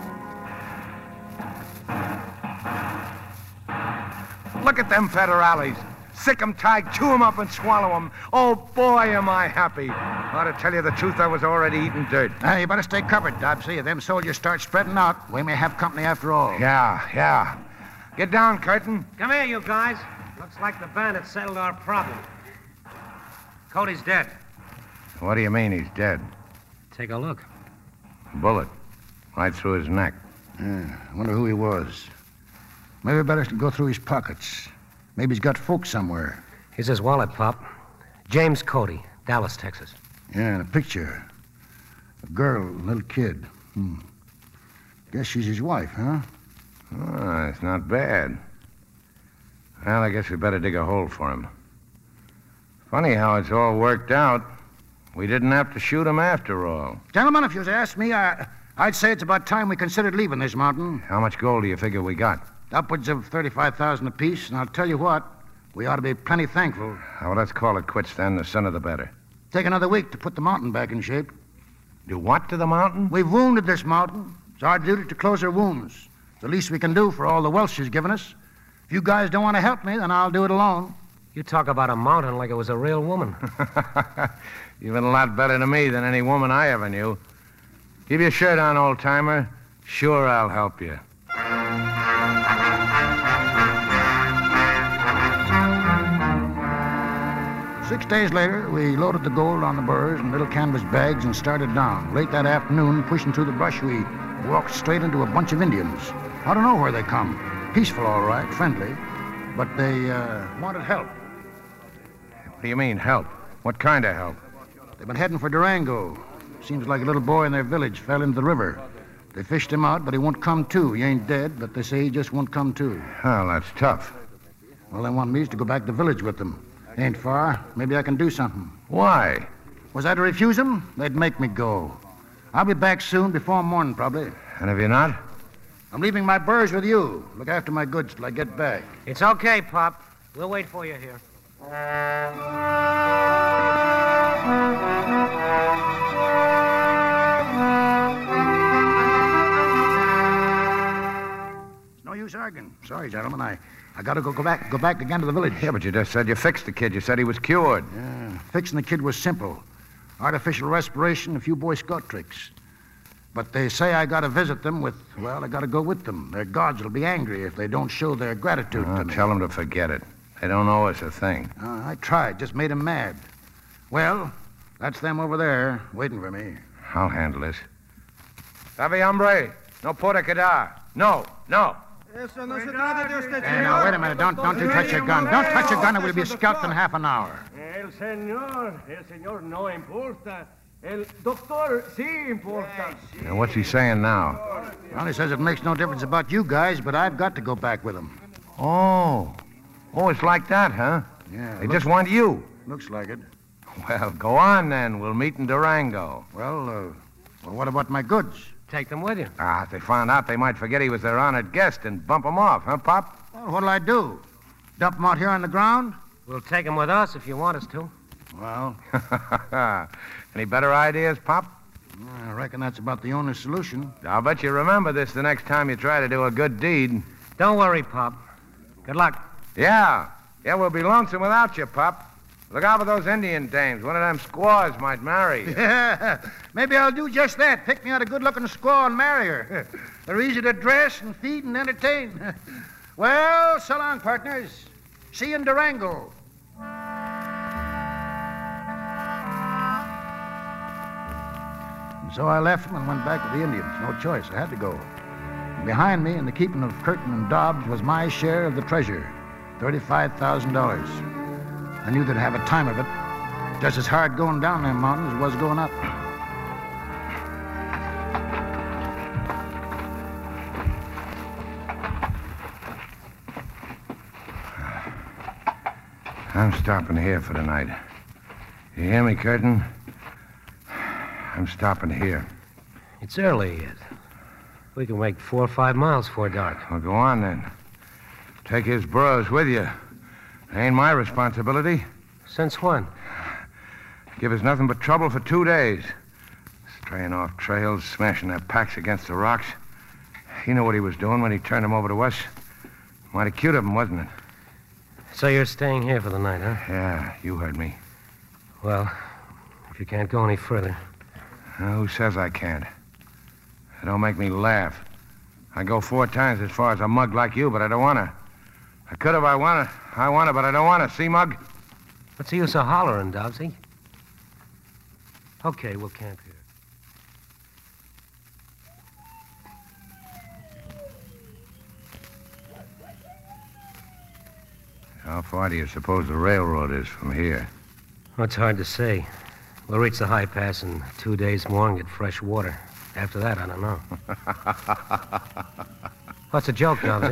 Look at them federales. Sick 'em tight, chew 'em up and swallow 'em. Oh, boy, am I happy. Well, to tell you the truth, I was already eating dirt. Hey, you better stay covered, Dobbsy. If them soldiers start spreading out, we may have company after all. Yeah, yeah. Get down, Curtin. Come here, you guys. Looks like the bandits settled our problem. Cody's dead. What do you mean he's dead? Take a look. Bullet. Right through his neck. Yeah, I wonder who he was. Maybe we better go through his pockets. Maybe he's got folks somewhere. Here's his wallet, Pop. James Cody, Dallas, Texas. Yeah, and a picture. A girl, a little kid. Hmm. Guess she's his wife, huh? Oh, it's not bad. Well, I guess we better dig a hole for him. Funny how it's all worked out. We didn't have to shoot him after all. Gentlemen, if you'd asked me, I, I'd say it's about time we considered leaving this mountain. How much gold do you figure we got? Upwards of thirty-five thousand apiece, and I'll tell you what, we ought to be plenty thankful. Well, let's call it quits then. The sooner the better. Take another week to put the mountain back in shape. Do what to the mountain? We've wounded this mountain. It's our duty to close her wounds. It's the least we can do for all the wealth she's given us. If you guys don't want to help me, then I'll do it alone. You talk about a mountain like it was a real woman. You've been a lot better to me than any woman I ever knew. Keep your shirt on, old-timer. Sure, I'll help you. Six days later, we loaded the gold on the burrs and little canvas bags and started down. Late that afternoon, pushing through the brush, we walked straight into a bunch of Indians. I don't know where they come. Peaceful, all right, friendly. But they uh, wanted help. What do you mean, help? What kind of help? They've been heading for Durango. Seems like a little boy in their village fell into the river. They fished him out, but he won't come to. He ain't dead, but they say he just won't come to. Well, that's tough. Well, they want me to go back to the village with them. Ain't far. Maybe I can do something. Why? Was I to refuse them? They'd make me go. I'll be back soon, before morning, probably. And if you're not? I'm leaving my burrs with you. Look after my goods till I get back. It's okay, Pop. We'll wait for you here. It's no use arguing. Sorry, gentlemen. I, I gotta go, go back go back again to the village. Yeah, but you just said you fixed the kid. You said he was cured. Yeah, fixing the kid was simple. Artificial respiration, a few Boy Scout tricks. But they say I gotta visit them with, well, I gotta go with them. Their gods will be angry if they don't show their gratitude Oh, to me. tell them to forget it. They don't owe us a thing. Uh, I tried, just made them mad. Well, that's them over there, waiting for me. I'll handle this. Sabe, hombre? No puede quedar. No, no. Hey, now, wait a minute. Don't, don't you touch your gun. Don't touch your gun or we'll be scalped in half an hour. El señor, el señor no importa. El doctor sí importa. Now, what's he saying now? Well, he says it makes no difference about you guys, but I've got to go back with him. Oh. Oh, it's like that, huh? Yeah. They looks- just want you. Looks like it. Well, go on then. We'll meet in Durango. Well, uh, well, what about my goods? Take them with you. Ah, if they found out, they might forget he was their honored guest and bump him off, huh, Pop? Well, what'll I do? Dump them out here on the ground? We'll take them with us if you want us to. Well, Any better ideas, Pop? I reckon that's about the only solution. I'll bet you remember this the next time you try to do a good deed. Don't worry, Pop. Good luck. Yeah. Yeah, we'll be lonesome without you, Pop. Look out for those Indian dames. One of them squaws might marry you. Yeah, maybe I'll do just that. Pick me out a good-looking squaw and marry her. They're easy to dress and feed and entertain. Well, so long, partners. See you in Durango. And so I left them and went back with the Indians. No choice. I had to go. And behind me, in the keeping of Curtin and Dobbs, was my share of the treasure, thirty-five thousand dollars. I knew they'd have a time of it. Just as hard going down them mountains as was going up. I'm stopping here for the night. You hear me, Curtin? I'm stopping here. It's early yet. We can make four or five miles before dark. Well, go on then. Take his burros with you. It ain't my responsibility. Since when? Give us nothing but trouble for two days. Straying off trails, smashing their packs against the rocks. He knew what he was doing when he turned them over to us. Mighty cute of him, wasn't it? So you're staying here for the night, huh? Yeah, you heard me. Well, if you can't go any further. Uh, who says I can't? It don't make me laugh. I go four times as far as a mug like you, but I don't want to. I could if I want to. I want to, but I don't want to. See, Mug? What's the use of hollering, Dobbsy? Okay, we'll camp here. How far do you suppose the railroad is from here? Well, it's hard to say. We'll reach the high pass in two days more and get fresh water. After that, I don't know. What's a joke, Dobbsy?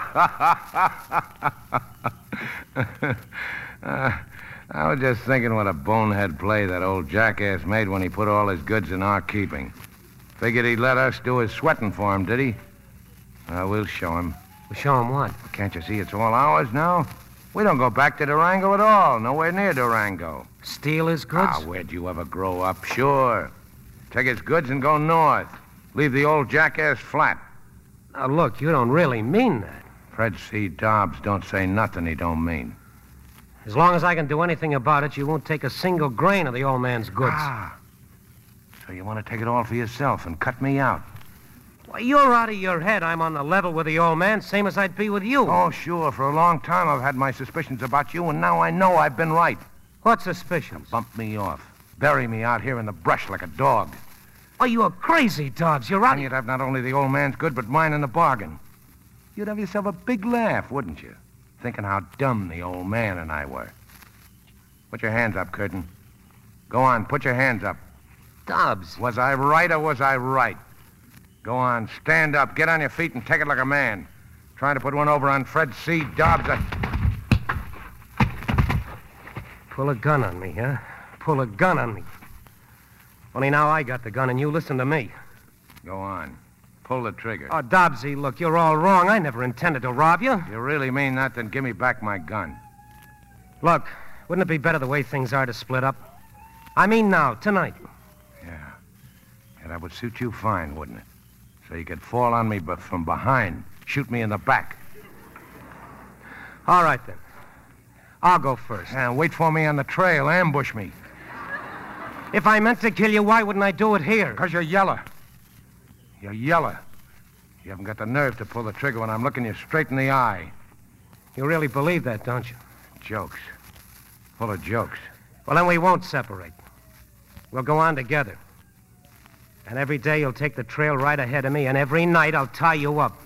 uh, I was just thinking what a bonehead play that old jackass made when he put all his goods in our keeping. Figured he'd let us do his sweating for him, did he? Uh, we'll show him. We'll show him what? Can't you see it's all ours now? We don't go back to Durango at all. Nowhere near Durango. Steal his goods? Ah, where'd you ever grow up? Sure. Take his goods and go north. Leave the old jackass flat. Now, look, you don't really mean that. Fred C. Dobbs don't say nothing he don't mean. As long as I can do anything about it, you won't take a single grain of the old man's goods. Ah. So you want to take it all for yourself and cut me out? Why, you're out of your head. I'm on the level with the old man, same as I'd be with you. Oh, sure. For a long time I've had my suspicions about you, and now I know I've been right. What suspicions? Bump me off. Bury me out here in the brush like a dog. Oh, you're crazy, Dobbs. You're out. And you'd have not only the old man's good, but mine in the bargain. You'd have yourself a big laugh, wouldn't you? Thinking how dumb the old man and I were. Put your hands up, Curtin. Go on, put your hands up. Dobbs. Was I right or was I right? Go on, stand up, get on your feet and take it like a man. Trying to put one over on Fred C. Dobbs. I... Pull a gun on me, huh? Pull a gun on me. Only now I got the gun and you listen to me. Go on. Pull the trigger. Oh, Dobbsy, look, you're all wrong. I never intended to rob you. If you really mean that, then give me back my gun. Look, wouldn't it be better the way things are to split up? I mean now, tonight. Yeah. Yeah, that would suit you fine, wouldn't it? So you could fall on me b- from behind, shoot me in the back. All right, then. I'll go first. And wait for me on the trail, ambush me. If I meant to kill you, why wouldn't I do it here? Because you're yeller. You're yeller. You haven't got the nerve to pull the trigger when I'm looking you straight in the eye. You really believe that, don't you? Jokes. Full of jokes. Well, then we won't separate. We'll go on together. And every day you'll take the trail right ahead of me, and every night I'll tie you up.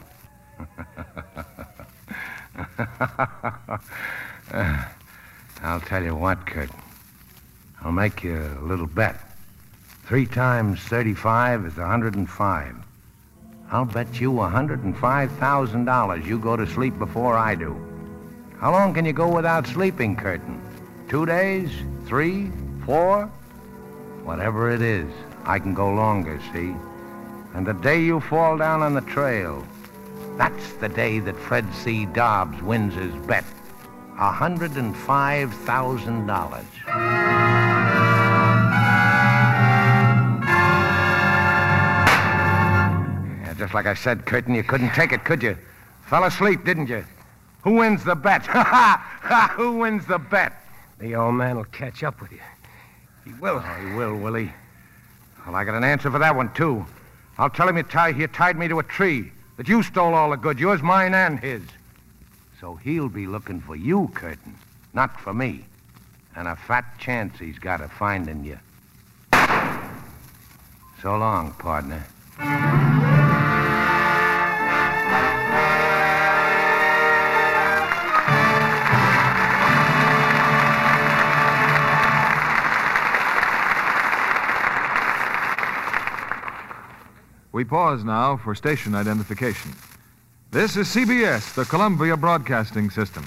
uh, I'll tell you what, Kurt. I'll make you a little bet. Three times thirty-five is one hundred and five. I'll bet you one hundred and five thousand dollars you go to sleep before I do. How long can you go without sleeping, Curtin? Two days? Three? Four? Whatever it is, I can go longer, see? And the day you fall down on the trail, that's the day that Fred C. Dobbs wins his bet. one hundred and five thousand dollars. Yeah, just like I said, Curtin, you couldn't take it, could you? Fell asleep, didn't you? Who wins the bet? Ha ha! Who wins the bet? The old man will catch up with you. He will. Oh, he will, will he? Well, I got an answer for that one, too. I'll tell him you, tie, you tied me to a tree, that you stole all the goods, yours, mine, and his. So he'll be looking for you, Curtin, not for me. And a fat chance he's got of finding you. So long, partner. We pause now for station identification. This is C B S, the Columbia Broadcasting System.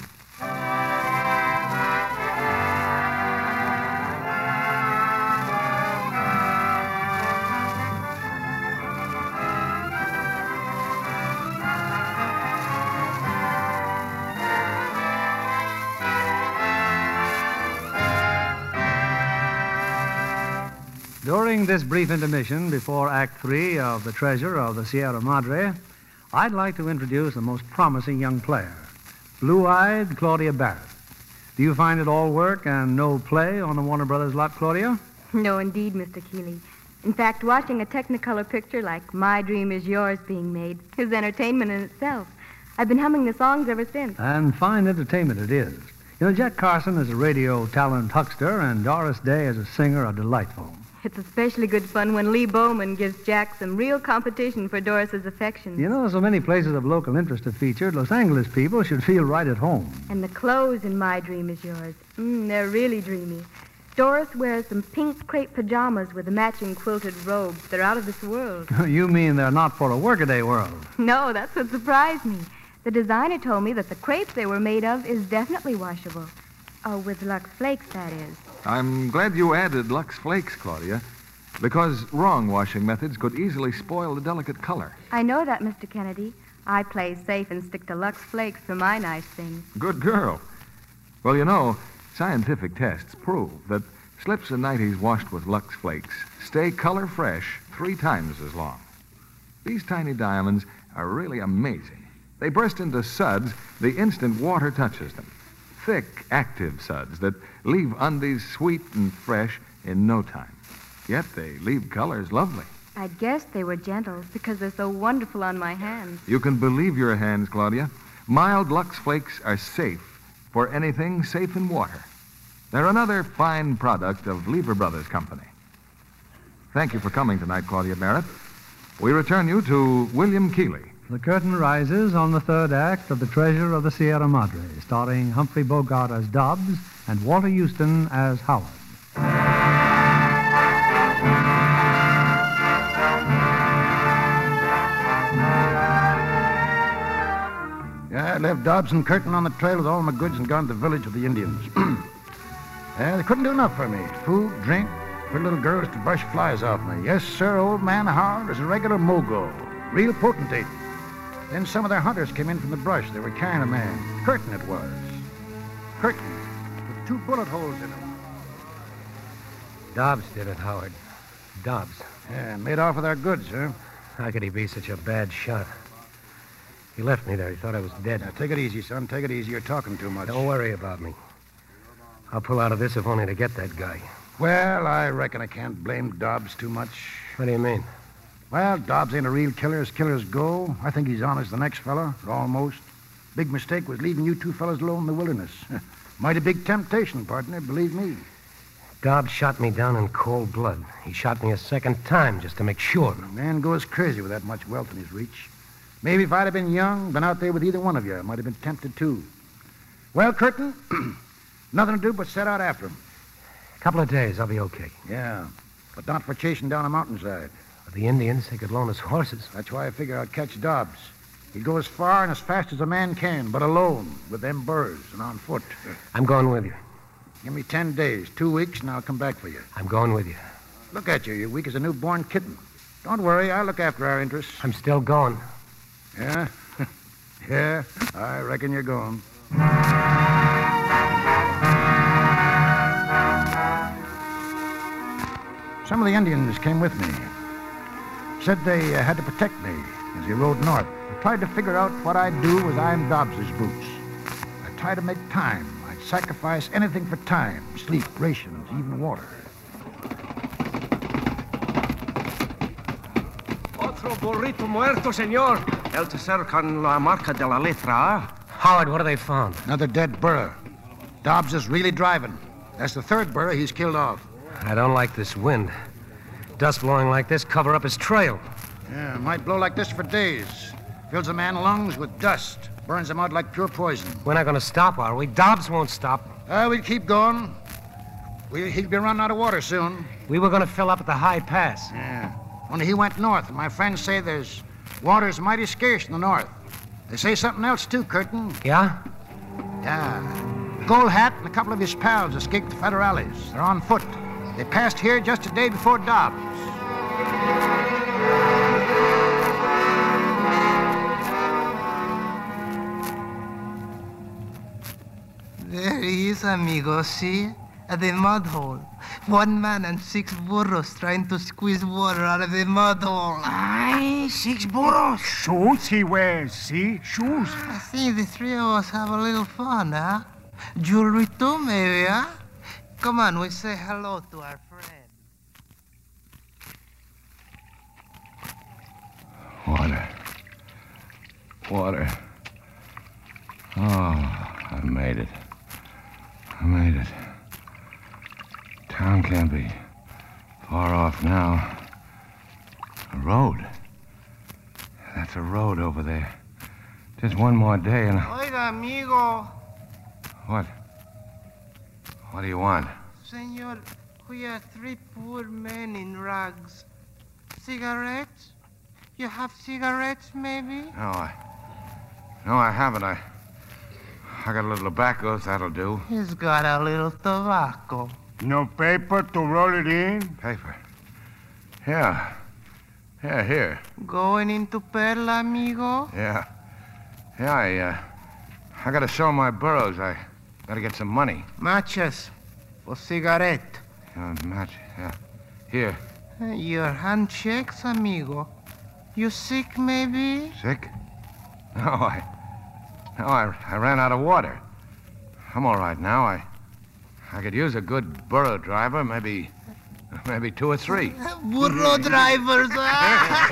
During this brief intermission before Act Three of The Treasure of the Sierra Madre, I'd like to introduce a most promising young player, blue-eyed Claudia Barrett. Do you find it all work and no play on the Warner Brothers lot, Claudia? No, indeed, Mister Keeley. In fact, watching a Technicolor picture like My Dream Is Yours being made is entertainment in itself. I've been humming the songs ever since. And fine entertainment it is. You know, Jack Carson is a radio talent huckster, and Doris Day as a singer are delightful. It's especially good fun when Lee Bowman gives Jack some real competition for Doris's affections. You know, so many places of local interest are featured, Los Angeles people should feel right at home. And the clothes in My Dream Is Yours, mm, they're really dreamy. Doris wears some pink crepe pajamas with a matching quilted robe. They're out of this world. You mean they're not for a workaday world? No, that's what surprised me. The designer told me that the crepe they were made of is definitely washable. Oh, with Lux Flakes, that is. I'm glad you added Lux Flakes, Claudia, because wrong washing methods could easily spoil the delicate color. I know that, Mister Kennedy. I play safe and stick to Lux Flakes for my nice things. Good girl. Well, you know, scientific tests prove that slips and nighties washed with Lux Flakes stay color fresh three times as long. These tiny diamonds are really amazing. They burst into suds the instant water touches them. Thick, active suds that leave undies sweet and fresh in no time. Yet they leave colors lovely. I guess they were gentle because they're so wonderful on my hands. You can believe your hands, Claudia. Mild Lux Flakes are safe for anything safe in water. They're another fine product of Lever Brothers Company. Thank you for coming tonight, Claudia Barrett. We return you to William Keeley. The curtain rises on the third act of The Treasure of the Sierra Madre, starring Humphrey Bogart as Dobbs and Walter Houston as Howard. Yeah, I left Dobbs and Curtin on the trail with all my goods and gone to the village with the Indians. Yeah, they couldn't do enough for me. Food, drink, for little girls to brush flies off me. Yes, sir, old man Howard is a regular mogul. Real potentate. Then some of their hunters came in from the brush. They were carrying a man. Curtin it was. Curtin, with two bullet holes in him. Dobbs did it, Howard. Dobbs. Yeah, made off with our goods, huh? How could he be such a bad shot? He left me there. He thought I was dead. Now, take it easy, son. Take it easy. You're talking too much. Don't worry about me. I'll pull out of this if only to get that guy. Well, I reckon I can't blame Dobbs too much. What do you mean? Well, Dobbs ain't a real killer as killers go. I think he's honest the next fella, or almost. Big mistake was leaving you two fellas alone in the wilderness. Mighty big temptation, partner, believe me. Dobbs shot me down in cold blood. He shot me a second time just to make sure. A man goes crazy with that much wealth in his reach. Maybe if I'd have been young, been out there with either one of you, I might have been tempted too. Well, Curtin, nothing to do but set out after him. A couple of days, I'll be okay. Yeah, but not for chasing down a mountainside. The Indians, they could loan us horses. That's why I figure I'd catch Dobbs. He'd go as far and as fast as a man can, but alone, with them burrs and on foot. I'm going with you. Give me ten days, two weeks, and I'll come back for you. I'm going with you. Look at you. You're weak as a newborn kitten. Don't worry. I'll look after our interests. I'm still going. Yeah? Yeah, I reckon you're going. Some of the Indians came with me. Said they uh, had to protect me as he rode north. I tried to figure out what I'd do as I'm Dobbs's boots. I tried to make time. I'd sacrifice anything for time, sleep, rations, even water. Otro burrito muerto, señor. El tercero con la marca de la letra. Howard, what have they found? Another dead burro. Dobbs is really driving. That's the third burro he's killed off. I don't like this wind. Dust blowing like this cover up his trail. Yeah, it might blow like this for days. Fills a man's lungs with dust. Burns him out like pure poison. We're not going to stop, are we? Dobbs won't stop. Uh, we'll keep going. We, he'll be running out of water soon. We were going to fill up at the high pass. Yeah. Only he went north, and my friends say there's water's mighty scarce in the north. They say something else, too, Curtin. Yeah? Yeah. Gold Hat and a couple of his pals escaped the Federales. They're on foot. They passed here just a day before Dobbs. There he is, amigo, see? At the mud hole. One man and six burros trying to squeeze water out of the mud hole. Aye, six burros. Shoes he wears, see? Shoes. I think the three of us have a little fun, huh? Jewelry too, maybe, huh? Come on, we say hello to our friend. Water. Water. Oh, I made it. I made it. Town can't be far off now. A road. That's a road over there. Just one more day and... Oiga, amigo. What? What do you want? Senor, we are three poor men in rags. Cigarettes? You have cigarettes, maybe? No, I... No, I haven't. I... I got a little tobacco, if that'll do. He's got a little tobacco. No paper to roll it in? Paper? Yeah. Yeah, here. Going into Perla, amigo? Yeah. Yeah, I, uh... I gotta sell my burros. I gotta get some money. Matches. For cigarette. Uh, match, yeah. Here. Your handshakes, amigo. You sick, maybe? Sick? No, I... No, I, I ran out of water. I'm all right now. I... I could use a good burro driver, maybe... Maybe two or three. Burro drivers, huh?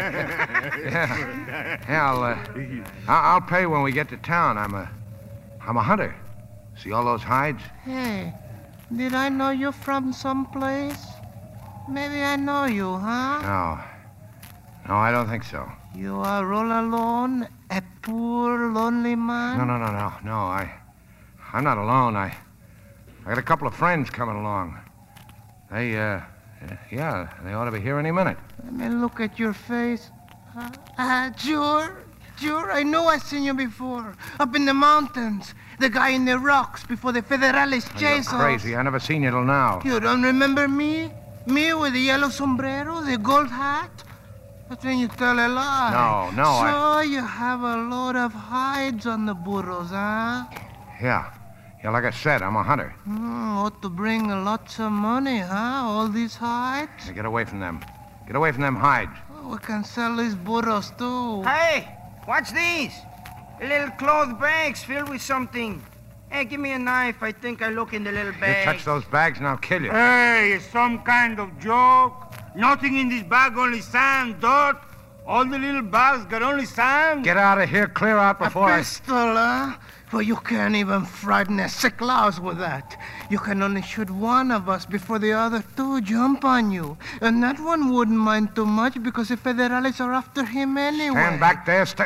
Yeah. Yeah, I'll, uh... I'll, I'll pay when we get to town. I'm a... I'm a hunter. See all those hides? Hey, did I know you from someplace? Maybe I know you, huh? No. No, I don't think so. You are all alone? A poor, lonely man? No, no, no, no. No, I... I'm not alone. I... I got a couple of friends coming along. They, uh... Yeah, they ought to be here any minute. Let me look at your face. Ah, uh, uh, sure. Sure, I know I've seen you before. Up in the mountains. The guy in the rocks before the Federales chase us. You're crazy. I never seen you till now. You don't remember me? Me with the yellow sombrero, the gold hat? But then you tell a lie. No, no, so I... So you have a load of hides on the burros, huh? Yeah. Yeah, like I said, I'm a hunter. Mm, ought to bring lots of money, huh? All these hides? Hey, get away from them. Get away from them hides. Oh, we can sell these burros, too. Hey, what's these? Little cloth bags filled with something. Hey, give me a knife. I think I look in the little bag. You touch those bags and I'll kill you. Hey, it's some kind of joke. Nothing in this bag, only sand, dirt. All the little bags got only sand. Get out of here. Clear out before a I... pistol, huh? Well, you can't even frighten a sick louse with that. You can only shoot one of us before the other two jump on you. And that one wouldn't mind too much because the Federales are after him anyway. Stand back there. Stay...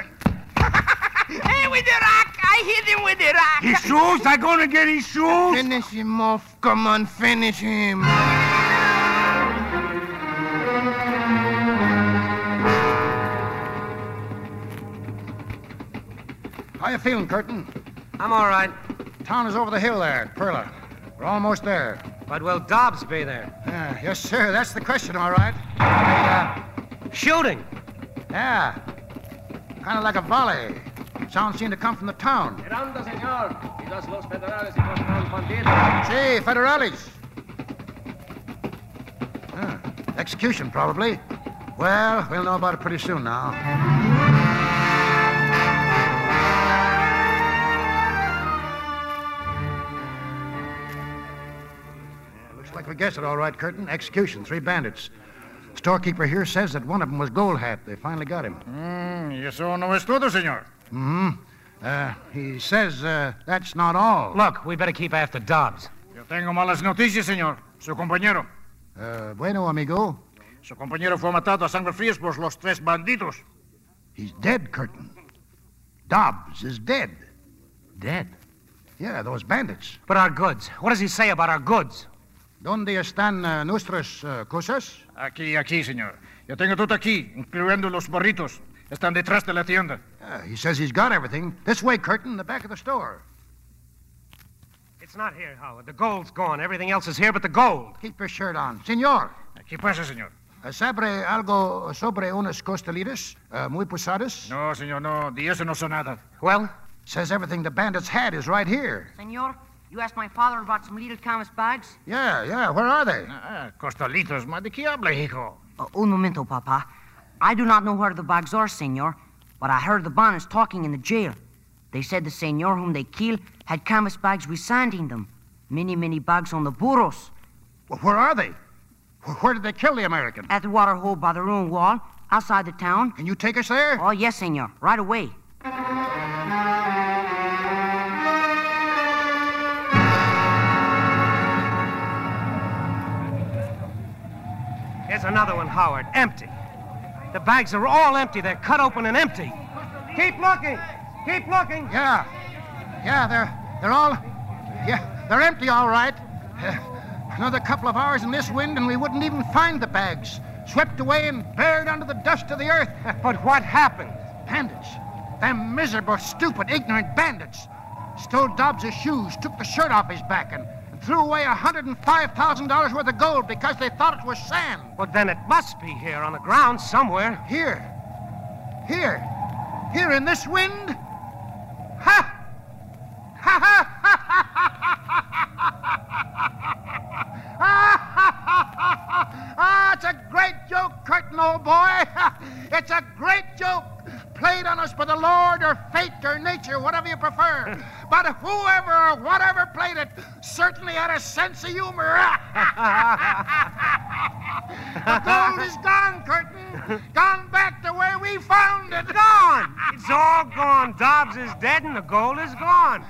Hey, with the rock! I hit him with the rock! His shoes? I'm gonna get his shoes! Finish him off. Come on, finish him. How you feeling, Curtin? I'm all right. Town is over the hill there, Perla. We're almost there. But will Dobbs be there? Yeah, yes, sir. That's the question, all right. Uh, shooting? Yeah. Kind of like a volley. Sound seemed to come from the town. Miranda, senor. Quizás los federales encontraron bandidos. Sí, federales. Ah, execution, probably. Well, we'll know about it pretty soon now. Like we guessed it, all right, Curtin. Execution, three bandits. Storekeeper here says that one of them was Gold Hat. They finally got him. Mm, y eso no es todo, señor. Mm-hmm. Uh, he says uh, that's not all. Look, we better keep after Dobbs. Yo tengo malas noticias, señor. Su compañero. Uh, bueno, amigo. Su compañero fue matado a sangre fría por los tres bandidos. He's dead, Curtin. Dobbs is dead. Dead? Yeah, those bandits. But our goods. What does he say about our goods? ¿Dónde están uh, nuestras uh, cosas? Aquí, aquí, señor. Yo tengo todo aquí, incluyendo los barritos. Están detrás de la tienda. Uh, he says he's got everything. This way, Curtin, the back of the store. It's not here, Howard. The gold's gone. Everything else is here but the gold. Keep your shirt on. Señor. ¿Qué pasa, señor? Uh, ¿Sabe algo sobre unas costelitas uh, muy pesadas? No, señor, no. De eso no sé nada. Well? Says everything the bandits had is right here. Senor, you asked my father about some little canvas bags? Yeah, yeah. Where are they? Ah, costalitos. ¿De qué habla, hijo? Uh, un momento, Papa. I do not know where the bags are, senor, but I heard the bandits talking in the jail. They said the senor whom they killed had canvas bags with sand in them. Many, many bags on the burros. Well, where are they? Where did they kill the American? At the water hole by the ruined wall, outside the town. Can you take us there? Oh, yes, senor. Right away. Here's another one, Howard. Empty. The bags are all empty. They're cut open and empty. Keep looking. Keep looking. Yeah. Yeah, they're they're all yeah, they're empty all right. Uh, another couple of hours in this wind and we wouldn't even find the bags. Swept away and buried under the dust of the earth. But what happened? Bandits. Them miserable, stupid, ignorant bandits. Stole Dobbs' shoes, took the shirt off his back, and threw away one hundred five thousand dollars worth of gold because they thought it was sand. Well, then it must be here on the ground somewhere. Here. Here. Here in this wind? Ha! Ha ha ha ha Ah, it's a great joke, Curtin, old boy. It's a great joke. Played on us by the Lord or fate or nature, whatever you prefer. But whoever or whatever played it certainly had a sense of humor. The gold is gone, Curtin. Gone back to where we found it. Gone. It's all gone. Dobbs is dead and the gold is gone.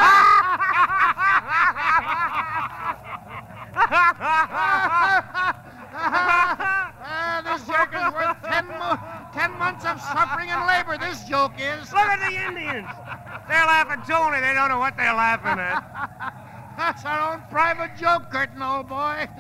uh, this joke is worth ten, mo- ten months of suffering and labor, this joke is. Look at the Indians. They're laughing too, only they don't know what they're laughing at. That's our own private joke, Curtin, old boy.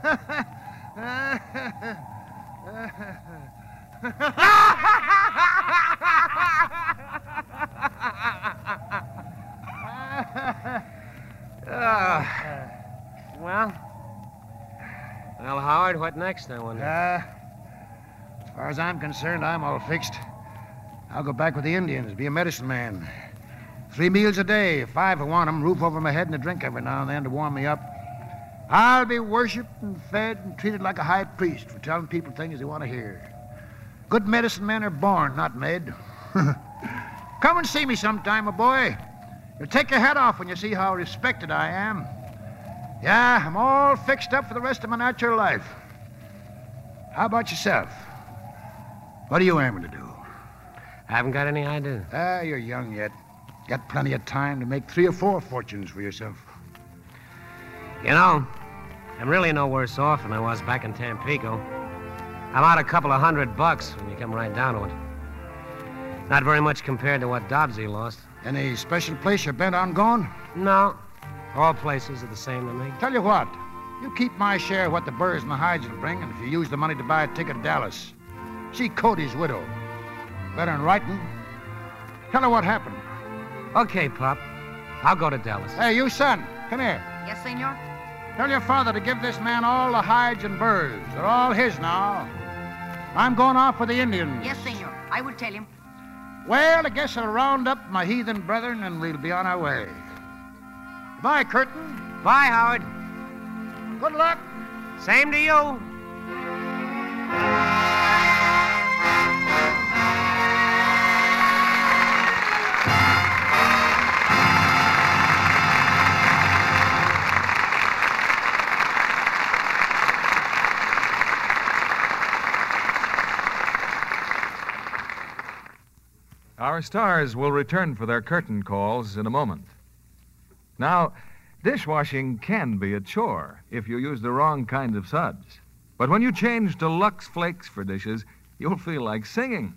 uh, well, well, Howard, what next, I wonder? Uh, as far as I'm concerned, I'm all fixed. I'll go back with the Indians, be a medicine man. Three meals a day, five I want 'em, roof over my head and a drink every now and then to warm me up. I'll be worshipped and fed and treated like a high priest for telling people things they want to hear. Good medicine men are born, not made. Come and see me sometime, my boy. You'll take your head off when you see how respected I am. Yeah, I'm all fixed up for the rest of my natural life. How about yourself? What are you aiming to do? I haven't got any idea. Ah, you're young yet. Got plenty of time to make three or four fortunes for yourself. You know, I'm really no worse off than I was back in Tampico. I'm out a couple of hundred bucks when you come right down to it. Not very much compared to what Dobbsy lost. Any special place you're bent on going? No. All places are the same to me. Tell you what, you keep my share of what the Burrs and the Hydes will bring, and if you use the money to buy a ticket to Dallas, see Cody's widow. Better in writing. Tell her what happened. Okay, Pop. I'll go to Dallas. Hey, you son, come here. Yes, senor? Tell your father to give this man all the Hydes and Burrs. They're all his now. I'm going off with the Indians. Yes, senor. I will tell him. Well, I guess I'll round up my heathen brethren and we'll be on our way. Bye, Curtin. Bye, Howard. Good luck. Same to you. Our stars will return for their curtain calls in a moment. Now, dishwashing can be a chore if you use the wrong kind of suds. But when you change to Lux Flakes for dishes, you'll feel like singing.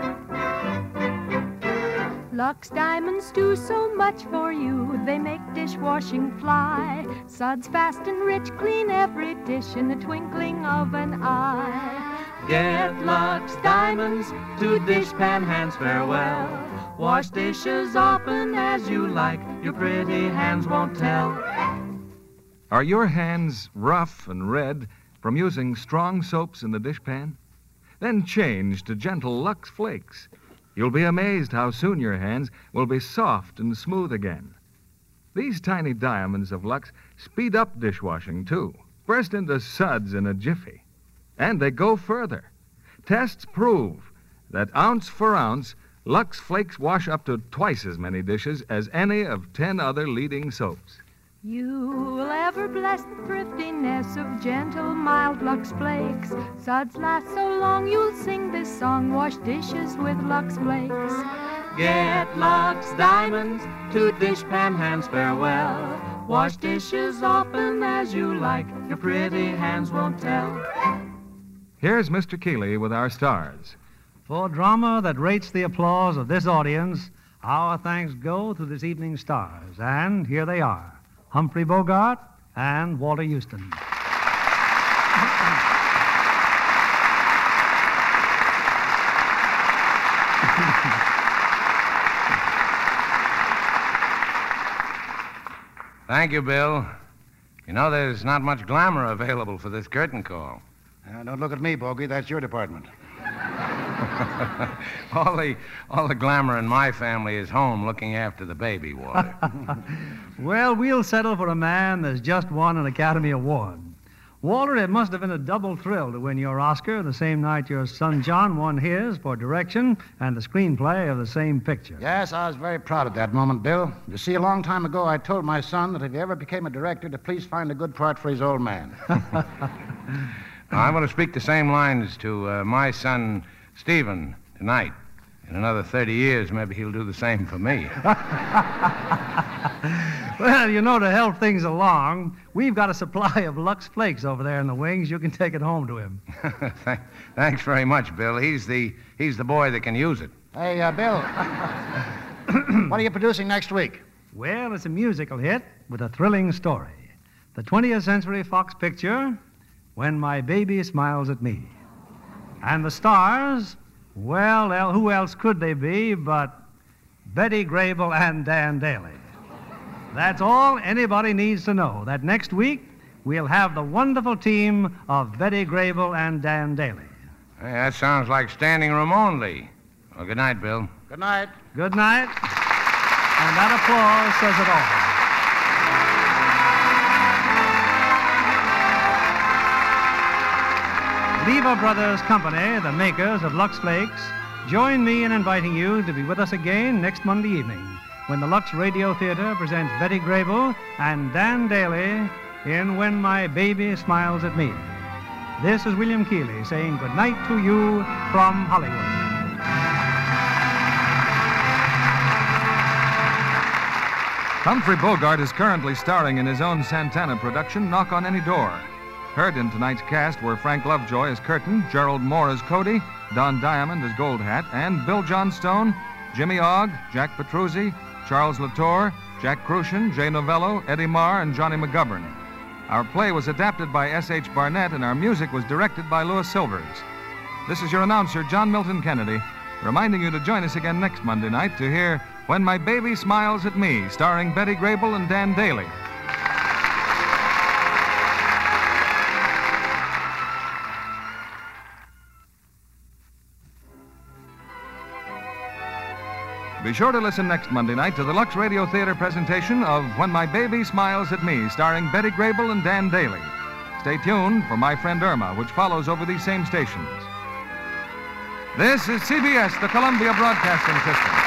Lux Diamonds do so much for you. They make dishwashing fly. Suds fast and rich, clean every dish in the twinkling of an eye. Get Lux Diamonds to dishpan hands farewell. Wash dishes often as you like. Your pretty hands won't tell. Are your hands rough and red from using strong soaps in the dishpan? Then change to gentle Lux Flakes. You'll be amazed how soon your hands will be soft and smooth again. These tiny diamonds of Lux speed up dishwashing, too. Burst into suds in a jiffy. And they go further. Tests prove that ounce for ounce, Lux Flakes wash up to twice as many dishes as any of ten other leading soaps. You'll ever bless the thriftiness of gentle, mild Lux Flakes. Suds last so long you'll sing this song. Wash dishes with Lux Flakes. Get Lux Diamonds to dishpan hands farewell. Wash dishes often as you like. Your pretty hands won't tell. Here's Mister Keeley with our stars. For drama that rates the applause of this audience, our thanks go to this evening's stars. And here they are. Humphrey Bogart and Walter Houston. Thank you, Bill. You know, there's not much glamour available for this curtain call. Uh, don't look at me, Bogey. That's your department. all the all the glamour in my family is home looking after the baby, Walter. Well, we'll settle for a man that's just won an Academy Award. Walter, it must have been a double thrill to win your Oscar the same night your son John won his for direction and the screenplay of the same picture. Yes, I was very proud of that moment, Bill. You see, a long time ago, I told my son that if he ever became a director, to please find a good part for his old man. I'm going to speak the same lines to uh, my son, Stephen, tonight. In another thirty years, maybe he'll do the same for me. Well, you know, to help things along, we've got a supply of Lux Flakes over there in the wings. You can take it home to him. Thanks very much, Bill. He's the he's the boy that can use it. Hey, uh, Bill, what are you producing next week? Well, it's a musical hit with a thrilling story. The twentieth Century Fox picture, When My Baby Smiles at Me. And the stars, well, el- who else could they be but Betty Grable and Dan Daly. That's all anybody needs to know, that next week we'll have the wonderful team of Betty Grable and Dan Daly. Hey, that sounds like standing room only. Well, good night, Bill. Good night. Good night. And that applause says it all. Lever Brothers Company, the makers of Lux Flakes, join me in inviting you to be with us again next Monday evening when the Lux Radio Theater presents Betty Grable and Dan Daly in When My Baby Smiles at Me. This is William Keeley saying good night to you from Hollywood. Humphrey Bogart is currently starring in his own Santana production, Knock on Any Door. Heard in tonight's cast were Frank Lovejoy as Curtin, Gerald Moore as Cody, Don Diamond as Gold Hat, and Bill Johnstone, Jimmy Ogg, Jack Petruzzi, Charles Latour, Jack Crucian, Jay Novello, Eddie Marr, and Johnny McGovern. Our play was adapted by S H Barnett, and our music was directed by Louis Silvers. This is your announcer, John Milton Kennedy, reminding you to join us again next Monday night to hear When My Baby Smiles at Me, starring Betty Grable and Dan Daly. Be sure to listen next Monday night to the Lux Radio Theater presentation of When My Baby Smiles at Me, starring Betty Grable and Dan Daly. Stay tuned for My Friend Irma, which follows over these same stations. This is C B S, the Columbia Broadcasting System.